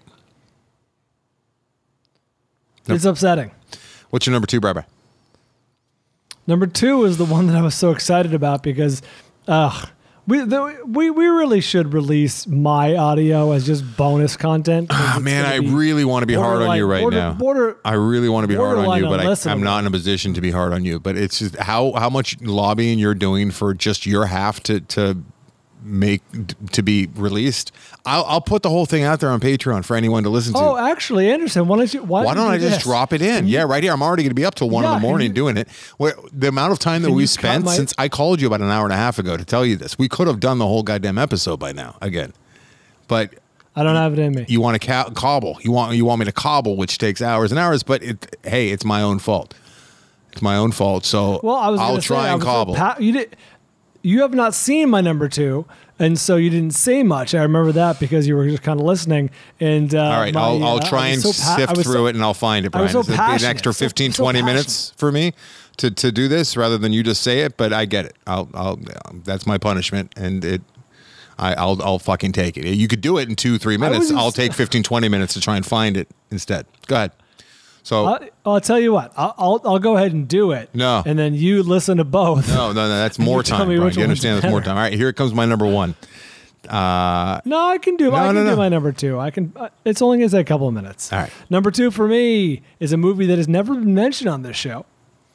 It's upsetting. What's your number 2, Barbara? Number 2 is the one that I was so excited about because we really should release my audio as just bonus content. Man, I really want to be hard on you right now. I really want to be hard on you, but I'm not in a position to be hard on you. But it's just how much lobbying you're doing for just your half to make to be released. I'll put the whole thing out there on Patreon for anyone to listen to. Oh, actually, Anderson, why don't I just drop it in? Yeah, right here. I'm already going to be up till 1 in the morning doing it. The amount of time that we spent since I called you about an hour and a half ago to tell you this, we could have done the whole goddamn episode by now again. But I don't have it in me. You want to cobble. You want me to cobble, which takes hours and hours. But it's my own fault. It's my own fault. So I'll try and cobble. You have not seen my number 2, and so you didn't say much. I remember that because you were just kind of listening. And all right, I'll try and sift through it, and I'll find it, Brian. It'd be an extra 15, 20 minutes for me to do this rather than you just say it, but I get it. I'll that's my punishment, and I'll fucking take it. You could do it in 2-3 minutes. I'll take 15, 20 minutes to try and find it instead. Go ahead. So I'll tell you what. I'll go ahead and do it. No, and then you listen to both. No. That's more time. Brian. You understand? That's more time. All right, here comes my number 1. No, I can do No. my number 2. I can. It's only going to take a couple of minutes. All right. Number 2 for me is a movie that has never been mentioned on this show.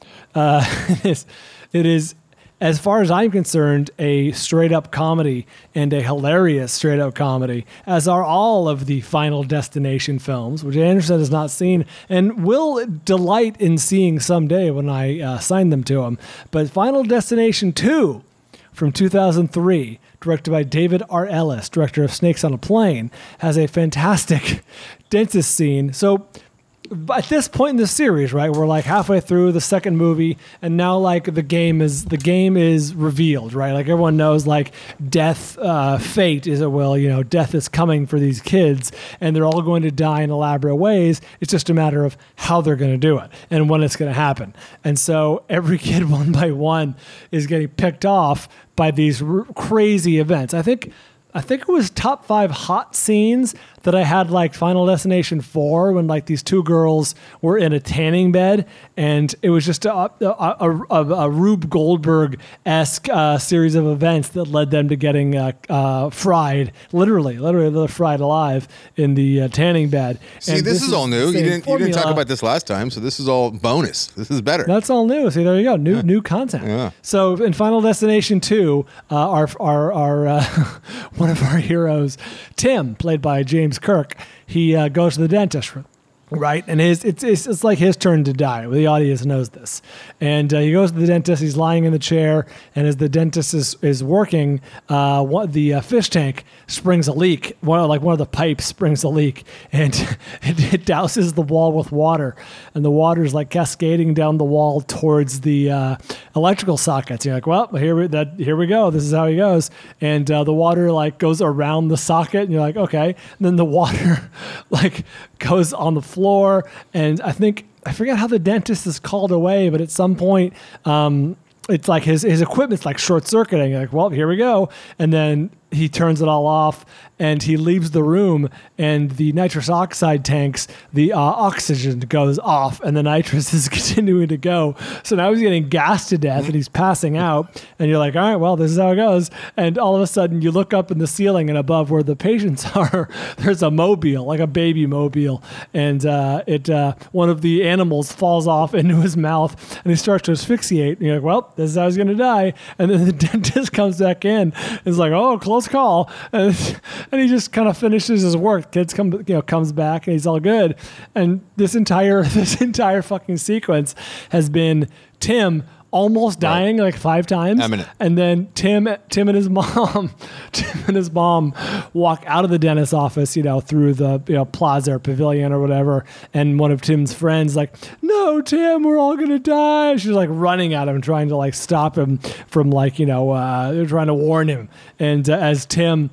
It is, as far as I'm concerned, a straight-up comedy and a hilarious straight-up comedy, as are all of the Final Destination films, which Anderson has not seen and will delight in seeing someday when I sign them to him. But Final Destination 2 from 2003, directed by David R. Ellis, director of Snakes on a Plane, has a fantastic dentist scene. So at this point in the series, right, we're like halfway through the second movie, and now like the game is revealed, right? Like everyone knows, like death, fate, as it will, death is coming for these kids, and they're all going to die in elaborate ways. It's just a matter of how they're going to do it and when it's going to happen. And so every kid, one by one, is getting picked off by these crazy events. I think it was top 5 hot scenes that I had, like Final Destination 4, when like these 2 girls were in a tanning bed, and it was just a Rube Goldberg-esque series of events that led them to getting fried, literally they're fried alive in the tanning bed. See, And this is all new. You didn't talk formula. about this last time, so this is all bonus. This is better. That's all new. See, there you go. New content. Yeah. So in Final Destination 2, our one of our heroes, Tim, played by James Kirk, he goes to the dentist, right? And it's like his turn to die. The audience knows this. And he goes to the dentist. He's lying in the chair, and as the dentist is working, the fish tank springs a leak. One of the pipes springs a leak, and it douses the wall with water, and the water is like cascading down the wall towards the electrical sockets. You're like, well, here we go. This is how he goes, and the water like goes around the socket, and you're like, okay. And then the water like goes on the floor, and I forget how the dentist is called away, but at some point, it's like his equipment's like short circuiting. Like, well, here we go, and then he turns it all off, and he leaves the room, and the nitrous oxide tanks, the oxygen goes off, and the nitrous is continuing to go. So now he's getting gassed to death, and he's passing out, and you're like, all right, well, this is how it goes. And all of a sudden, you look up in the ceiling, and above where the patients are, there's a mobile, like a baby mobile, and one of the animals falls off into his mouth, and he starts to asphyxiate. And you're like, well, this is how he's going to die. And then the dentist comes back in, and is like, oh, close call, and he just kind of finishes his work. Kids comes back, and he's all good. And this entire fucking sequence has been Tim almost dying like 5 times. Eminent. And then Tim and his mom walk out of the dentist's office, through the plaza or pavilion or whatever. And one of Tim's friends like, no, Tim, we're all going to die. She's like running at him, trying to like stop him from like, they're trying to warn him. And as Tim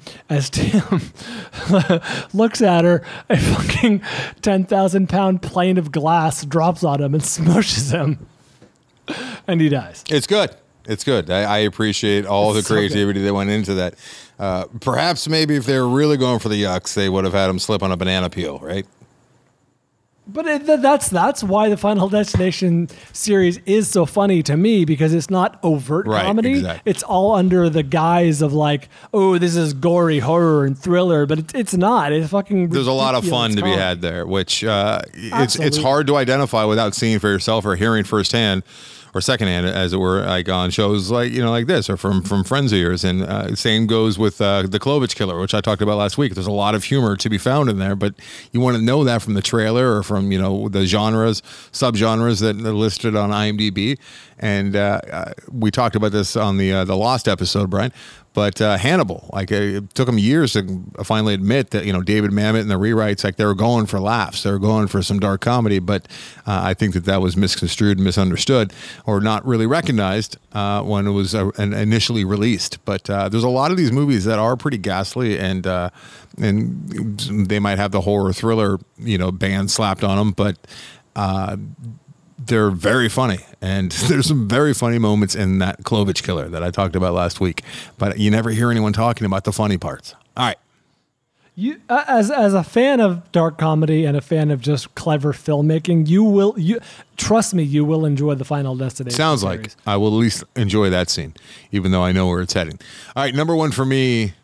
looks at her, a fucking 10,000 pound plane of glass drops on him and smushes him. And he dies. It's good. It's good. I appreciate all the so creativity that went into that. Perhaps maybe if they were really going for the yucks, they would have had him slip on a banana peel, right? But that's why the Final Destination series is so funny to me, because it's not overt comedy. Exactly. It's all under the guise of like, oh, this is gory horror and thriller, but it's not. It's fucking. There's a lot of fun to be comedy. had there, which it's hard to identify without seeing for yourself or hearing firsthand. Or secondhand, as it were, like on shows like this, or from friends of yours. And same goes with the Clovich Killer, which I talked about last week. There's a lot of humor to be found in there, but you want to know that from the trailer or from the subgenres that are listed on IMDb. And we talked about this on the Lost episode, Brian. But Hannibal, like it took them years to finally admit that David Mamet and the rewrites, like they were going for laughs, they were going for some dark comedy. But I think that was misconstrued, misunderstood, or not really recognized when it was initially released. But there's a lot of these movies that are pretty ghastly, and they might have the horror thriller band slapped on them, but they're very funny, and there's some very funny moments in that Clovich Killer that I talked about last week, but you never hear anyone talking about the funny parts. All right. You, as a fan of dark comedy and a fan of just clever filmmaking, you trust me, you will enjoy the Final Destination Sounds series. like I will at least enjoy that scene, even though I know where it's heading. All right, number 1 for me,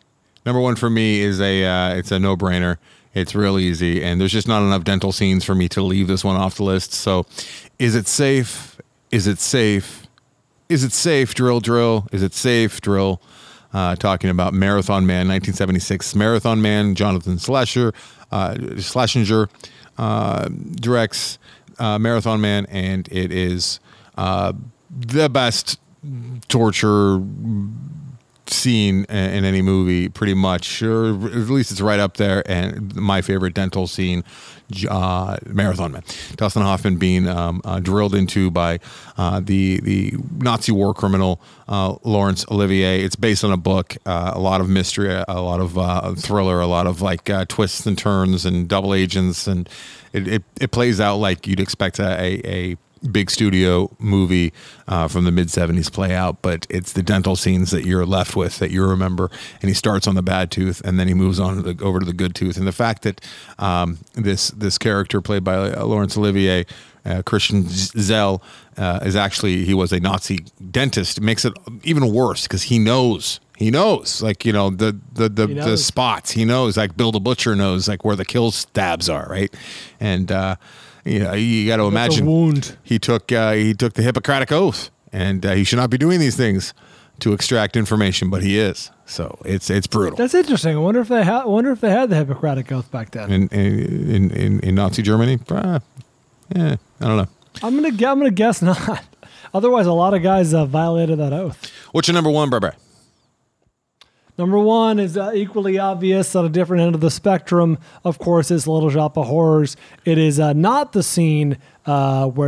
Number one for me is it's a no-brainer. It's real easy, and there's just not enough dental scenes for me to leave this one off the list. So, is it safe? Is it safe? Is it safe? Drill, drill. Is it safe? Drill. Talking about Marathon Man, 1976 Marathon Man. Jonathan Schlesinger directs Marathon Man, and it is the best torture scene in any movie, pretty much, or at least it's right up there. And my favorite dental scene, Marathon Man. Dustin Hoffman being drilled into by the Nazi war criminal Laurence Olivier. It's based on a book, a lot of mystery, a lot of thriller, a lot of like twists and turns and double agents, and it plays out like you'd expect a big studio movie from the mid-'70s play out, but it's the dental scenes that you're left with that you remember. And he starts on the bad tooth, and then he moves on over to the good tooth. And the fact that this character played by Laurence Olivier, Christian Zell, he was a Nazi dentist, makes it even worse because he knows, like, you know, the spots. He knows, like Bill the Butcher knows, like where the kill stabs are, right? And you know, you got to imagine wound. He took the Hippocratic Oath, and he should not be doing these things to extract information, but he is. So it's brutal. That's interesting. I wonder if they had the Hippocratic Oath back then. In Nazi Germany, I don't know. I'm gonna guess not. Otherwise, a lot of guys violated that oath. What's your number one, Barbara? Number one is equally obvious on a different end of the spectrum. Of course, it's Little Shop of Horrors. It is not the scene where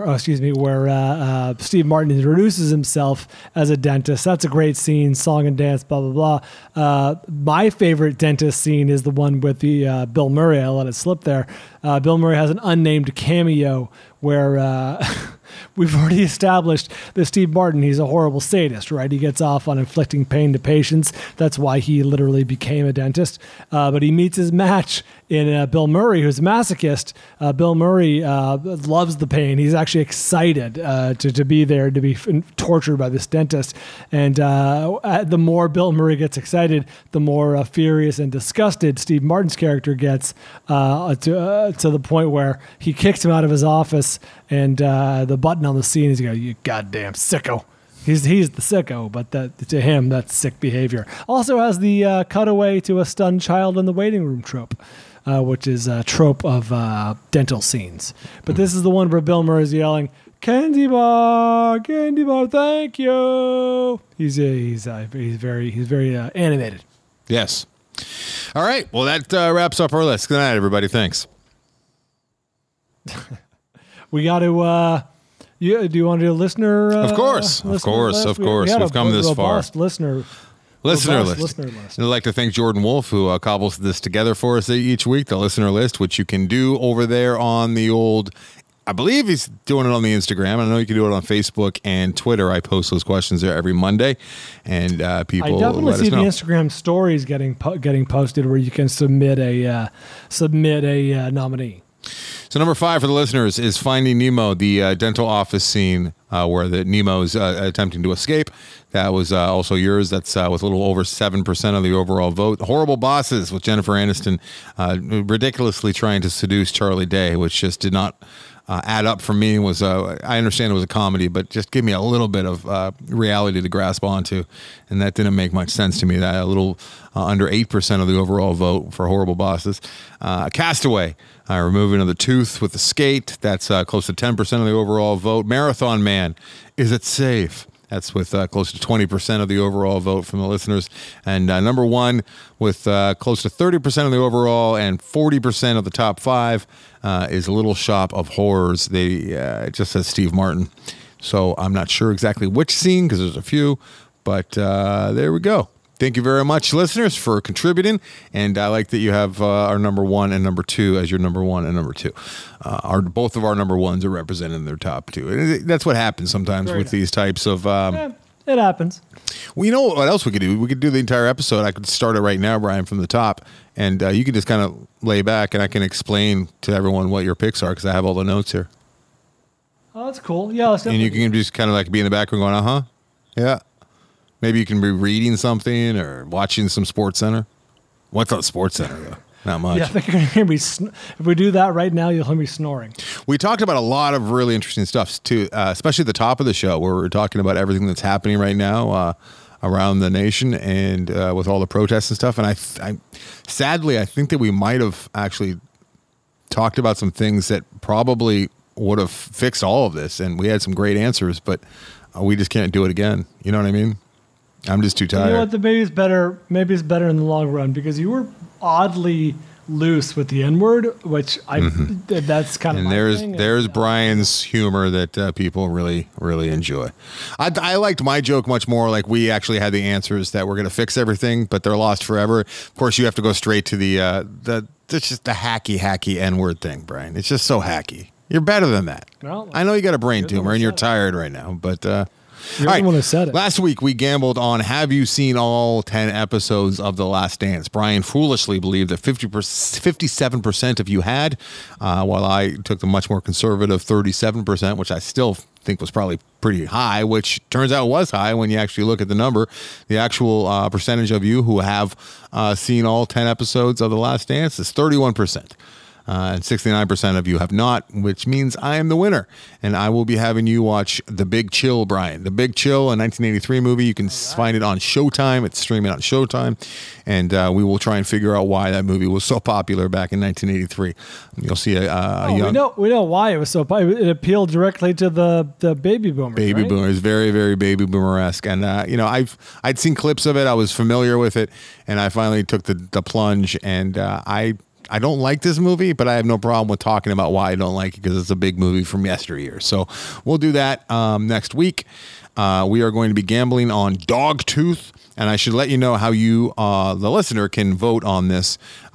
Steve Martin introduces himself as a dentist. That's a great scene, song and dance, blah blah blah. My favorite dentist scene is the one with the Bill Murray. I let it slip there. Bill Murray has an unnamed cameo where we've already established that Steve Martin, he's a horrible sadist, right? He gets off on inflicting pain to patients. That's why he literally became a dentist. But he meets his match in Bill Murray, who's a masochist. Bill Murray loves the pain. He's actually excited to be there, to be tortured by this dentist. And the more Bill Murray gets excited, the more furious and disgusted Steve Martin's character gets, to the point where he kicks him out of his office, and the button on the scene is, "You goddamn sicko." He's the sicko, but to him, that's sick behavior. Also has the cutaway to a stunned child in the waiting room trope, which is a trope of dental scenes. But this is the one where Bill Murray's yelling, candy bar, thank you." He's very animated. Yes. All right. Well, that wraps up our list. Good night, everybody. Thanks. We got to. Do you want to do a listener? Of course. We've come this far. Listener list. I'd like to thank Jordan Wolf, who cobbles this together for us each week, the listener list, which you can do over there on the old, I believe he's doing it on the Instagram. I know you can do it on Facebook and Twitter. I post those questions there every Monday, and people I definitely let see us the know. Instagram stories getting posted where you can submit a nominee. So number 5 for the listeners is Finding Nemo, the dental office scene where the Nemo's attempting to escape. That was also yours. That's with a little over 7% of the overall vote. Horrible Bosses with Jennifer Aniston ridiculously trying to seduce Charlie Day, which just did not add up for me. Was I understand it was a comedy, but just give me a little bit of reality to grasp onto, and that didn't make much sense to me. That a little under 8% of the overall vote for Horrible Bosses. Castaway, removing of the tooth with the skate. That's close to 10% of the overall vote. Marathon Man, Is It Safe? That's with close to 20% of the overall vote from the listeners. And number 1 with close to 30% of the overall and 40% of the top 5 is Little Shop of Horrors. It just says Steve Martin. So I'm not sure exactly which scene because there's a few, but there we go. Thank you very much, listeners, for contributing. And I like that you have our number 1 and number 2 as your number 1 and number 2. Both of our number 1s are represented in their top 2. And that's what happens sometimes with these types of... it happens. Well, you know what else we could do? We could do the entire episode. I could start it right now, Brian, from the top. And you can just kind of lay back and I can explain to everyone what your picks are because I have all the notes here. Oh, that's cool. Yeah, let's and you can just kind of like be in the background going, yeah. Maybe you can be reading something or watching some Sports Center. What's on Sports Center, though? Not much. Yeah, I think you're gonna be if we do that right now, you'll hear me snoring. We talked about a lot of really interesting stuff, too, especially at the top of the show where we're talking about everything that's happening right now around the nation and with all the protests and stuff. And I sadly, I think that we might have actually talked about some things that probably would have fixed all of this. And we had some great answers, but we just can't do it again. You know what I mean? I'm just too tired. You know what? Maybe it's better. Maybe it's better in the long run because you were oddly loose with the N-word, which that's kind of. And there's Brian's humor that people really enjoy. I liked my joke much more. Like we actually had the answers that we're going to fix everything, but they're lost forever. Of course, you have to go straight to it's just the hacky N-word thing, Brian. It's just so hacky. You're better than that. Well, I know you got a brain tumor and you're tired right now, but. You're the one who said it. Last week we gambled on have you seen all 10 episodes of The Last Dance? Brian foolishly believed that 57% of you had, while I took the much more conservative 37%, which I still think was probably pretty high, which turns out was high when you actually look at the number. The actual percentage of you who have seen all 10 episodes of The Last Dance is 31%. And 69% of you have not, which means I am the winner. And I will be having you watch The Big Chill, Brian. The Big Chill, a 1983 movie. You can find it on Showtime. It's streaming on Showtime. And we will try and figure out why that movie was so popular back in 1983. You'll see a young... We know why it was so popular. It appealed directly to the baby boomers, Baby boomers, very, very baby boomer-esque. And, I'd seen clips of it. I was familiar with it. And I finally took the plunge. And I don't like this movie, but I have no problem with talking about why I don't like it because it's a big movie from yesteryear. So we'll do that next week. We are going to be gambling on Dogtooth, and I should let you know how you, the listener, can vote on this.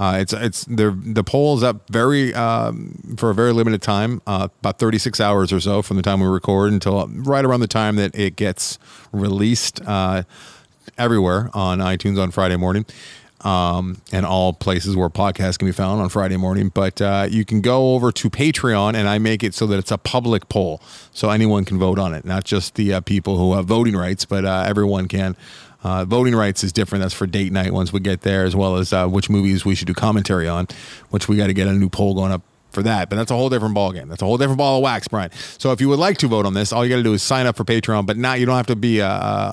The poll is up for a very limited time, about 36 hours or so from the time we record until right around the time that it gets released everywhere on iTunes on Friday morning. And all places where podcasts can be found on Friday morning. But you can go over to Patreon, and I make it so that it's a public poll. So anyone can vote on it, not just the people who have voting rights, but everyone can. Voting rights is different. That's for date night once we get there, as well as which movies we should do commentary on, which we got to get a new poll going up for that. But that's a whole different ball game. That's a whole different ball of wax, Brian. So if you would like to vote on this, all you got to do is sign up for Patreon. But you don't have to be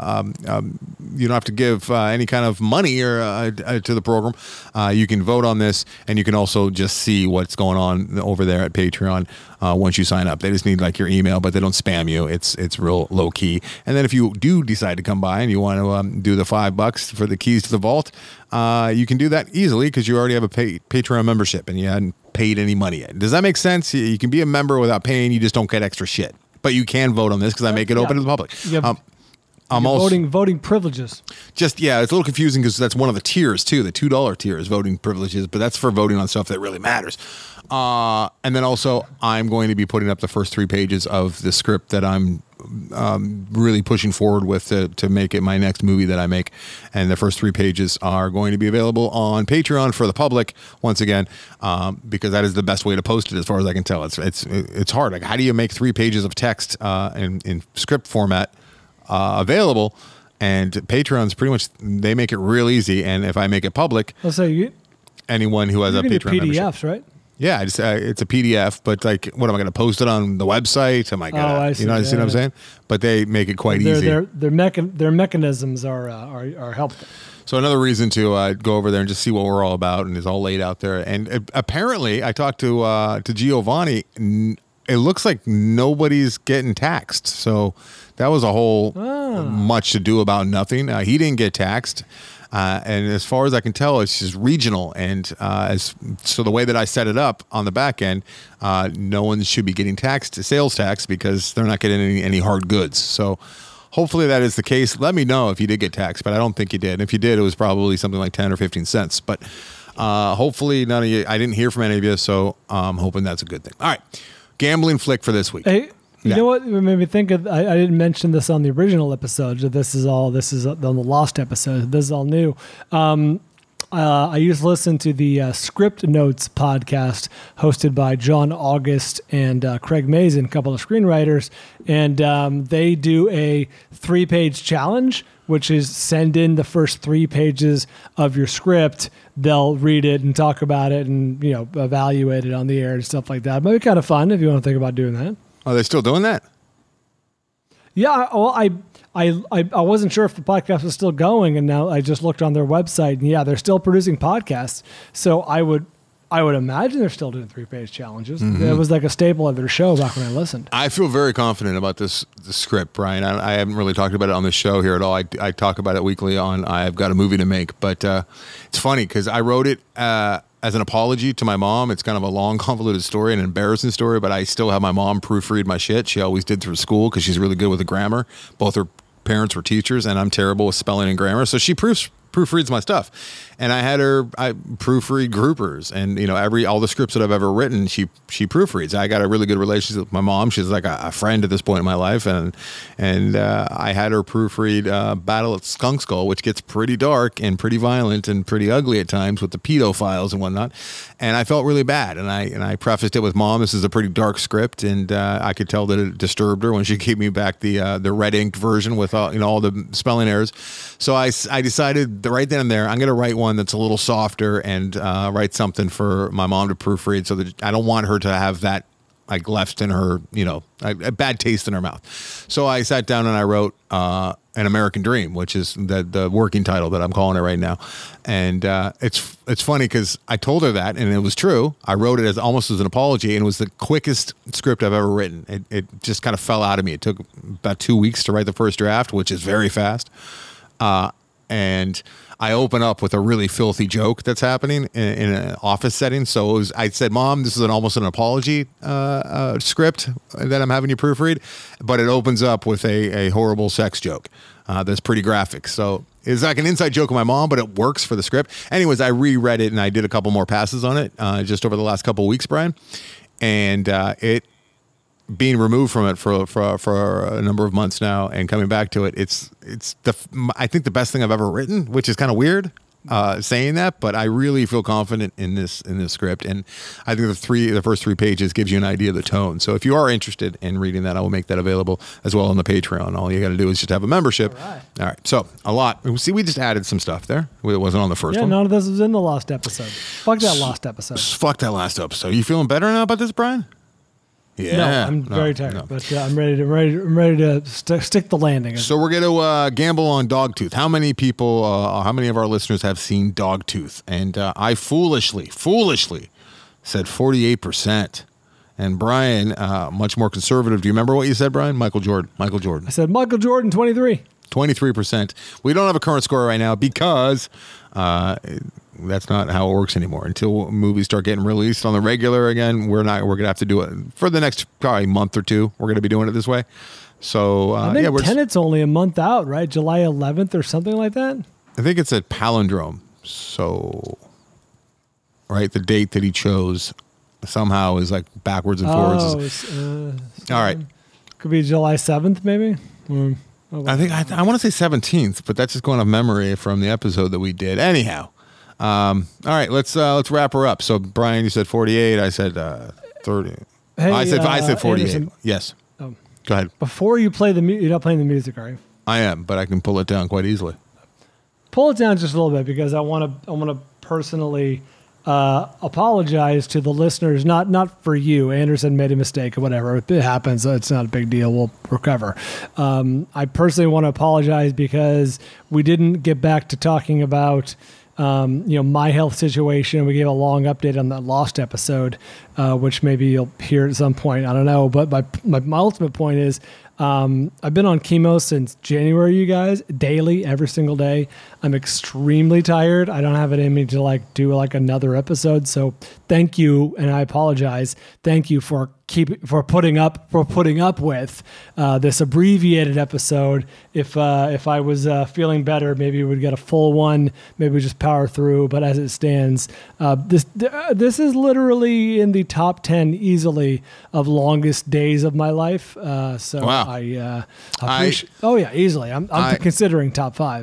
you don't have to give any kind of money or to the program. You can vote on this, and you can also just see what's going on over there at Patreon once you sign up. They just need like your email, but they don't spam you. It's real low key. And then if you do decide to come by and you want to do the $5 for the keys to the vault, you can do that easily because you already have a Patreon membership and you hadn't paid any money yet. Does that make sense? You can be a member without paying. You just don't get extra shit. But you can vote on this because I make it open to the public. I'm also voting privileges. It's a little confusing because that's one of the tiers too. The $2 tier is voting privileges, but that's for voting on stuff that really matters. And then also, I'm going to be putting up the first 3 pages of the script that I'm really pushing forward with to make it my next movie that I make. And the first 3 pages are going to be available on Patreon for the public once again, because that is the best way to post it as far as I can tell. It's hard. Like, how do you make 3 pages of text in script format available? And Patreon's pretty much, they make it real easy. And if I make it public, let's say anyone who has a Patreon PDFs, membership, right? Yeah, it's a PDF, but like, what am I going to post it on the website? Am I going to, I see, you know what I'm saying? But they make it quite easy. Their mechanisms are helpful. So another reason to go over there and just see what we're all about, and it's all laid out there. And apparently, I talked to Giovanni. It looks like nobody's getting taxed. So that was a whole much to do about nothing. He didn't get taxed. And as far as I can tell, it's just regional. And so the way that I set it up on the back end, no one should be getting sales tax, because they're not getting any hard goods. So hopefully that is the case. Let me know if you did get taxed, but I don't think you did. And if you did, it was probably something like 10 or 15 cents. But hopefully none of you, I didn't hear from any of you, so I'm hoping that's a good thing. All right, gambling flick for this week. Hey, you know what? It made me think of. I didn't mention this on the original episode. This is on the Lost episode. This is all new. I used to listen to the Script Notes podcast hosted by John August and Craig Mazin, a couple of screenwriters, and they do a 3-page challenge, which is send in the first 3 pages of your script. They'll read it and talk about it and, evaluate it on the air and stuff like that. It might be kind of fun if you want to think about doing that. Are they still doing that? Yeah, well, I wasn't sure if the podcast was still going, and now I just looked on their website, and yeah, they're still producing podcasts. So I would imagine they're still doing 3-page challenges. Mm-hmm. It was like a staple of their show back when I listened. I feel very confident about the script, Brian. I haven't really talked about it on the show here at all. I talk about it weekly on I've Got a Movie to Make, but it's funny because I wrote it as an apology to my mom. It's kind of a long, convoluted story, an embarrassing story, but I still have my mom proofread my shit. She always did through school because she's really good with the grammar. Both her parents were teachers, and I'm terrible with spelling and grammar. So she proofreads my stuff, and I proofread Groupers, and all the scripts that I've ever written, she proofreads. I got a really good relationship with my mom. She's like a friend at this point in my life, and I had her proofread Battle at Skunk Skull, which gets pretty dark and pretty violent and pretty ugly at times with the pedophiles and whatnot. And I felt really bad, and I prefaced it with, Mom, this is a pretty dark script, and I could tell that it disturbed her when she gave me back the red inked version with all the spelling errors. So I decided right then and there, I'm going to write one that's a little softer and write something for my mom to proofread, so that I don't want her to have that like left in her, a bad taste in her mouth. So I sat down and I wrote An American Dream, which is the working title that I'm calling it right now. And it's funny because I told her that, and it was true. I wrote it almost as an apology, and it was the quickest script I've ever written. It just kind of fell out of me. It took about 2 weeks to write the first draft, which is very fast. And I open up with a really filthy joke that's happening in an office setting. So I said, Mom, this is almost an apology script that I'm having you proofread, but it opens up with a horrible sex joke that's pretty graphic. So it's like an inside joke of my mom, but it works for the script. Anyways, I reread it and I did a couple more passes on it just over the last couple of weeks, Brian. And it being removed from it for a number of months now and coming back to it, I think the best thing I've ever written, which is kind of weird saying that, but I really feel confident in this script, and I think the first 3 pages gives you an idea of the tone. So if you are interested in reading that, I will make that available as well on the Patreon. All you got to do is just have a membership. All right. So a lot. See, we just added some stuff there. It wasn't on the first one. Yeah, none of this was in the last episode. Fuck that last episode. Fuck that last episode. You feeling better now about this, Brian? Yeah, no, I'm very tired, but I'm ready to stick the landing. So we're going to gamble on Dogtooth. How many people, how many of our listeners have seen Dogtooth? And I foolishly said 48%. And Brian, much more conservative. Do you remember what you said, Brian? Michael Jordan. I said Michael Jordan, 23%. We don't have a current score right now because that's not how it works anymore. Until movies start getting released on the regular again, we're going to have to do it for the next probably month or two. We're going to be doing it this way. So I think Tenet's only a month out, right? July 11th or something like that. I think it's a palindrome. So, right, the date that he chose somehow is like backwards and forwards. All right. Could be July 7th, maybe. I think I want to say 17th, but that's just going off memory from the episode that we did. Anyhow, all right, let's wrap her up. So Brian, you said 48. I said 30. Hey, I said 48. Anderson, yes. Go ahead. Before you play you're not playing the music, are you? I am, but I can pull it down quite easily. Pull it down just a little bit because I want to personally apologize to the listeners, not for you. Anderson made a mistake or whatever. It happens. It's not a big deal. We'll recover. I personally want to apologize because we didn't get back to talking about my health situation. We gave a long update on that Lost episode, which maybe you'll hear at some point. I don't know. But my ultimate point is I've been on chemo since January, you guys, daily, every single day. I'm extremely tired. I don't have it in me to do another episode. So thank you. And I apologize. Thank you for putting up with this abbreviated episode. If I was feeling better, maybe we would get a full one. Maybe we just power through. But as it stands, this is literally in the top 10 easily of longest days of my life. So wow. I appreciate. Oh yeah, easily. I'm considering top 5.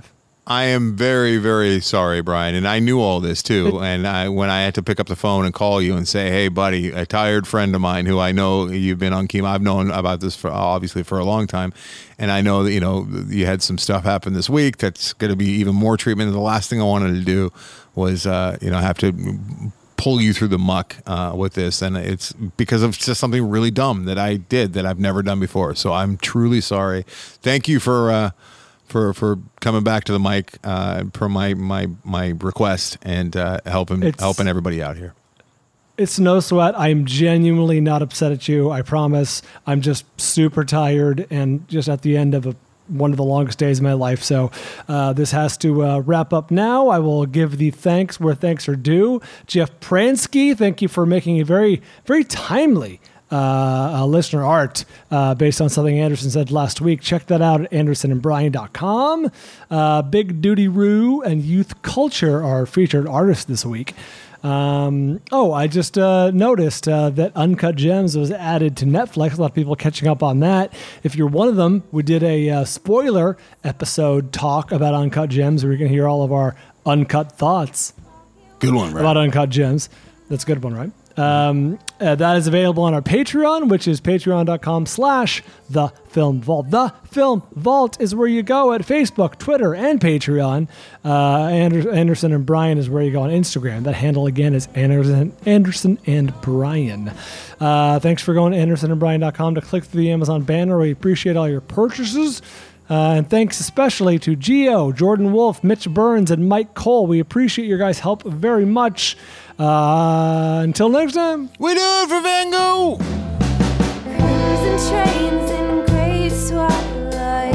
I am very, very sorry, Brian. And I knew all this too. And when I had to pick up the phone and call you and say, hey, buddy, a tired friend of mine who I know you've been on chemo. I've known about this obviously for a long time. And I know that, you had some stuff happen this week that's going to be even more treatment. And the last thing I wanted to do was, have to pull you through the muck with this. And it's because of just something really dumb that I did that I've never done before. So I'm truly sorry. Thank you for coming back to the mic per my request and helping everybody out here. It's no sweat. I'm genuinely not upset at you. I promise. I'm just super tired and just at the end of one of the longest days of my life. So this has to wrap up now. I will give the thanks where thanks are due. Jeff Pransky, thank you for making a very, very timely listener art based on something Anderson said last week. Check that out at andersonandbrian.com. Big Duty Roo and Youth Culture are featured artists this week. I just noticed that Uncut Gems was added to Netflix. A lot of people catching up on that. If you're one of them, we did a spoiler episode talk about Uncut Gems where you can hear all of our uncut thoughts. Good one, right? About Uncut Gems. That's a good one, right? That is available on our Patreon, which is patreon.com/thefilmvault. The Film Vault is where you go at Facebook, Twitter, and Patreon. Anderson and Brian is where you go on Instagram. That handle again is Anderson and Brian. Thanks for going to andersonandbrian.com to click through the Amazon banner. We appreciate all your purchases. And thanks especially to Gio, Jordan Wolf, Mitch Burns, and Mike Cole. We appreciate your guys' help very much. Until next time, we do it for Van Gogh. Cruising trains in gray twilight.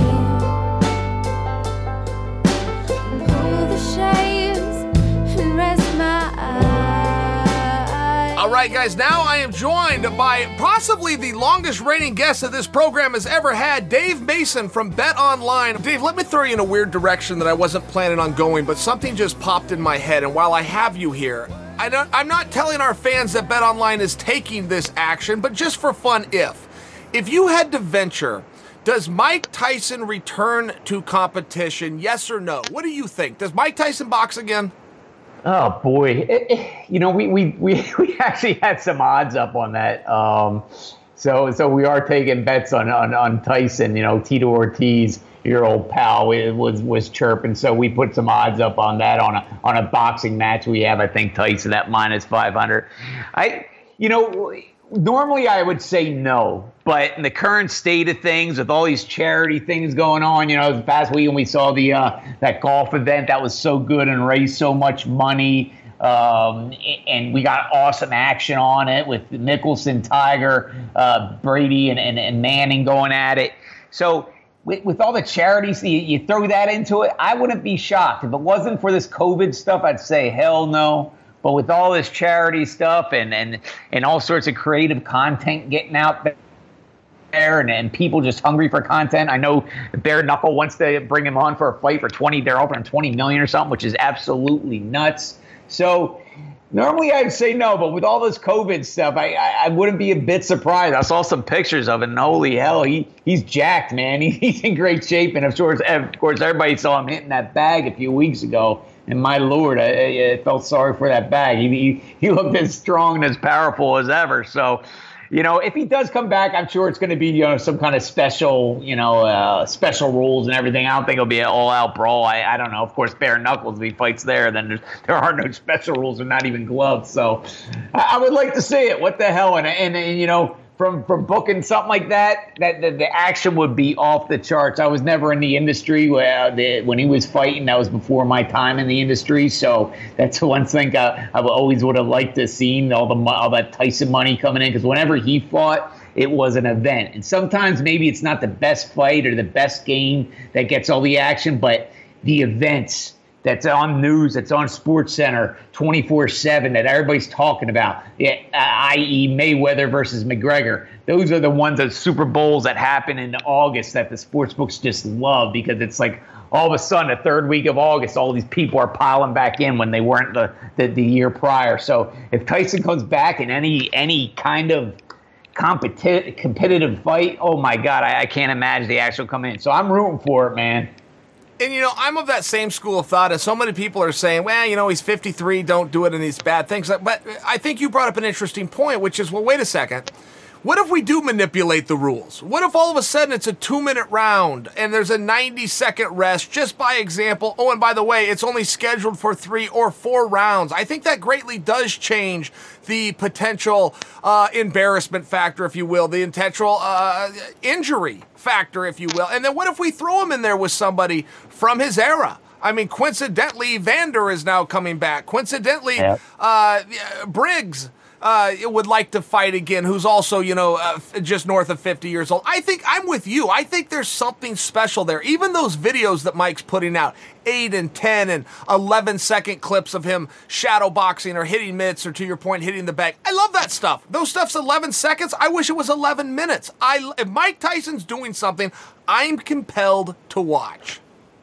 Pull the shades and rest my eyes. All right, guys, now I am joined by possibly the longest reigning guest that this program has ever had, Dave Mason from Bet Online. Dave, let me throw you in a weird direction that I wasn't planning on going, but something just popped in my head, and while I have you here, I'm not telling our fans that Bet Online is taking this action, but just for fun, if you had to venture, does Mike Tyson return to competition, yes or no? What do you think? Does Mike Tyson box again? Oh boy, we actually had some odds up on that. So we are taking bets on Tyson. Tito Ortiz, your old pal, was chirping. So we put some odds up on that on a boxing match. We have, I think, Tyson at -500. Normally I would say no, but in the current state of things, with all these charity things going on, the past week when we saw that golf event that was so good and raised so much money, and we got awesome action on it with Mickelson, Tiger, Brady, and Manning going at it. So with all the charities, you throw that into it, I wouldn't be shocked. If it wasn't for this COVID stuff, I'd say hell no. But with all this charity stuff and all sorts of creative content getting out there and people just hungry for content, I know Bare Knuckle wants to bring him on for a fight for they're offering $20 million or something, which is absolutely nuts. So normally I'd say no, but with all this COVID stuff, I wouldn't be a bit surprised. I saw some pictures of it, and holy hell, he's jacked, man. He's in great shape, and of course, everybody saw him hitting that bag a few weeks ago. And my Lord, I felt sorry for that bag. He looked as strong and as powerful as ever. So, if he does come back, I'm sure it's going to be, some kind of special, special rules and everything. I don't think it'll be an all-out brawl. I don't know. Of course, bare knuckles, if he fights there, then there are no special rules or not even gloves. So I would like to see it. What the hell? And from booking something like that, the action would be off the charts. I was never in the industry when he was fighting. That was before my time in the industry. So that's one thing I always would have liked to see, all that Tyson money coming in, because whenever he fought, it was an event. And sometimes maybe it's not the best fight or the best game that gets all the action, but the events that's on news, that's on SportsCenter 24/7 that everybody's talking about, i.e. Mayweather versus McGregor. Those are the ones, that Super Bowls that happen in August that the sportsbooks just love, because it's like all of a sudden, the third week of August, all these people are piling back in when they weren't the year prior. So if Tyson comes back in any kind of competitive fight, oh my God, I can't imagine the action coming in. So I'm rooting for it, man. And, I'm of that same school of thought, and so many people are saying, well, he's 53, don't do it, and these bad things. But I think you brought up an interesting point, which is, well, wait a second. What if we do manipulate the rules? What if all of a sudden it's a 2-minute round and there's a 90-second rest, just by example? Oh, and by the way, it's only scheduled for 3 or 4 rounds. I think that greatly does change the potential embarrassment factor, if you will, the intentional injury factor, if you will. And then what if we throw him in there with somebody from his era? I mean, coincidentally, Vander is now coming back. Coincidentally, Briggs would like to fight again, who's also, just north of 50 years old. I think I'm with you. I think there's something special there. Even those videos that Mike's putting out, 8 and 10 and 11-second clips of him shadow boxing or hitting mitts or, to your point, hitting the bag. I love that stuff. Those stuff's 11 seconds. I wish it was 11 minutes. If Mike Tyson's doing something, I'm compelled to watch.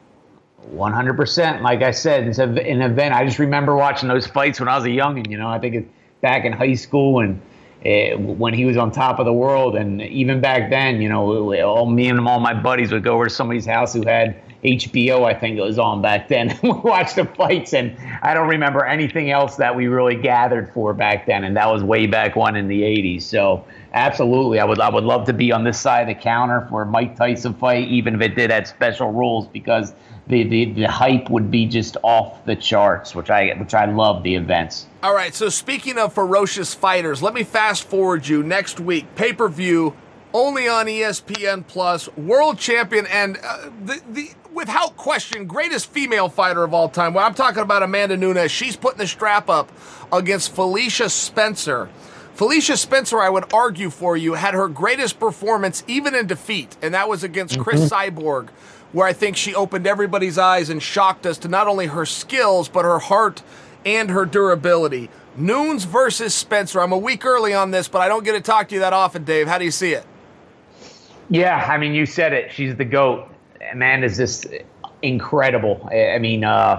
100%. Like I said, it's an event. I just remember watching those fights when I was a youngin'. I think it's back in high school and when he was on top of the world. And even back then, me and all my buddies would go over to somebody's house who had HBO, I think it was on back then. We watched the fights, and I don't remember anything else that we really gathered for back then. And that was way back when in the 80s. So absolutely, I would love to be on this side of the counter for a Mike Tyson fight, even if it did have special rules, because the hype would be just off the charts, which I love the events. All right, so speaking of ferocious fighters, let me fast forward you next week, pay-per-view, only on ESPN Plus, world champion and the without question greatest female fighter of all time. Well, I'm talking about Amanda Nunes. She's putting the strap up against Felicia Spencer. Felicia Spencer, I would argue for you, had her greatest performance even in defeat, and that was against Chris Cyborg, where I think she opened everybody's eyes and shocked us to not only her skills, but her heart and her durability. Nunes versus Spencer. I'm a week early on this, but I don't get to talk to you that often, Dave. How do you see it? Yeah, I mean, you said it. She's the GOAT. Amanda's just incredible. I mean,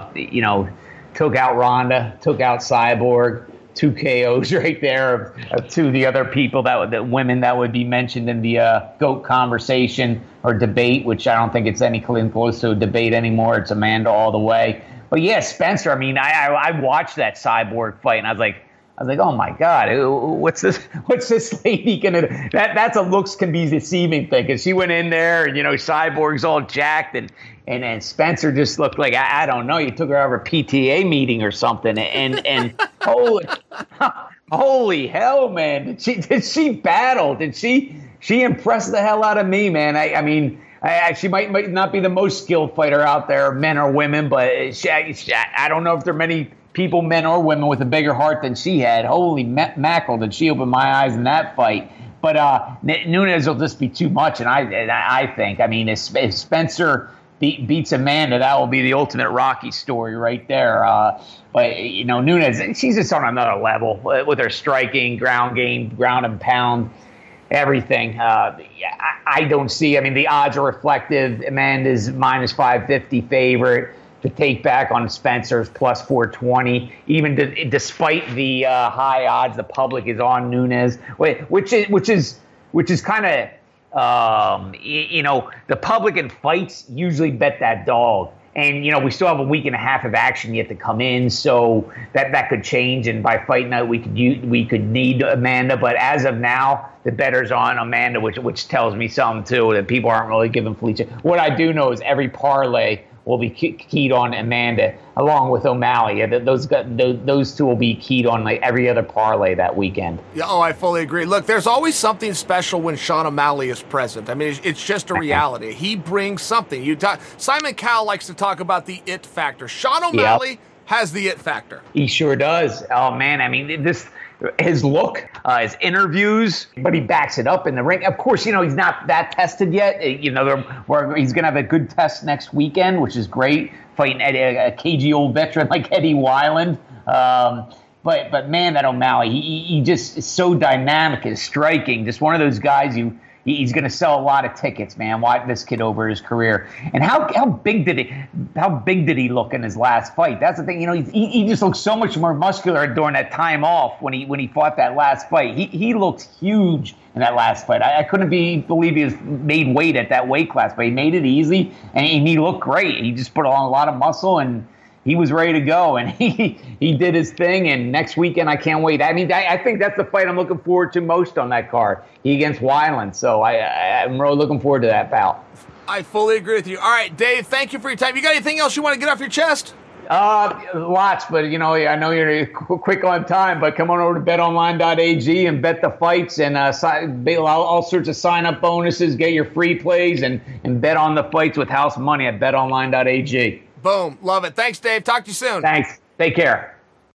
took out Ronda, took out Cyborg, 2 KOs right there of 2 of the other people that women that would be mentioned in the GOAT conversation or debate, which I don't think it's any close to a debate anymore. It's Amanda all the way. But yeah, Spencer, I mean, I watched that Cyborg fight and I was like, oh my God, what's this lady gonna do? That's a looks can be deceiving thing, because she went in there and Cyborg's all jacked and Spencer just looked like I don't know, you took her over a PTA meeting or something, and holy hell, man, did she battle? Did she impressed the hell out of me, man? I mean, she might not be the most skilled fighter out there, men or women, but I don't know if there are many people, men or women, with a bigger heart than she had. Holy mackerel, did she open my eyes in that fight. But Nunes will just be too much, and I think, I mean, if Spencer beats Amanda, that will be the ultimate Rocky story right there. But, Nunes, she's just on another level with her striking, ground game, ground and pound, everything. I don't see, I mean, the odds are reflective. Amanda's minus 550 favorite. To take back on Spencer's plus 420, even despite the high odds the public is on Nunes, which is kind of the public in fights usually bet that dog, and we still have a week and a half of action yet to come in, so that could change, and by fight night we could need Amanda, but as of now the better's on Amanda, which tells me something too, that people aren't really giving Felicia. What I do know is every parlay will be keyed on Amanda, along with O'Malley. Those two will be keyed on like every other parlay that weekend. Yeah, I fully agree. Look, there's always something special when Sean O'Malley is present. I mean, it's just a reality. He brings something. Simon Cowell likes to talk about the it factor. Sean O'Malley has the it factor. He sure does. Oh, man, I mean, his look, his interviews, but he backs it up in the ring. Of course, he's not that tested yet. He's going to have a good test next weekend, which is great, fighting a cagey old veteran like Eddie Wineland. But man, that O'Malley, he just is so dynamic and striking. Just one of those guys you he's going to sell a lot of tickets, man. Watch this kid over his career. And how big did he look in his last fight? That's the thing. You know, he just looked so much more muscular during that time off when he fought that last fight. He looked huge in that last fight. I couldn't believe he was made weight at that weight class, but he made it easy, and he looked great. He just put on a lot of muscle, and he was ready to go, and he did his thing. And next weekend, I can't wait. I mean, I think that's the fight I'm looking forward to most on that card. He against Weiland. So I'm really looking forward to that bout. I fully agree with you. All right, Dave, thank you for your time. You got anything else you want to get off your chest? Lots, but you know, I know you're quick on time, but come on over to betonline.ag and bet the fights and all sorts of sign-up bonuses, get your free plays, and bet on the fights with house money at betonline.ag. Boom. Love it. Thanks, Dave. Talk to you soon. Thanks. Take care.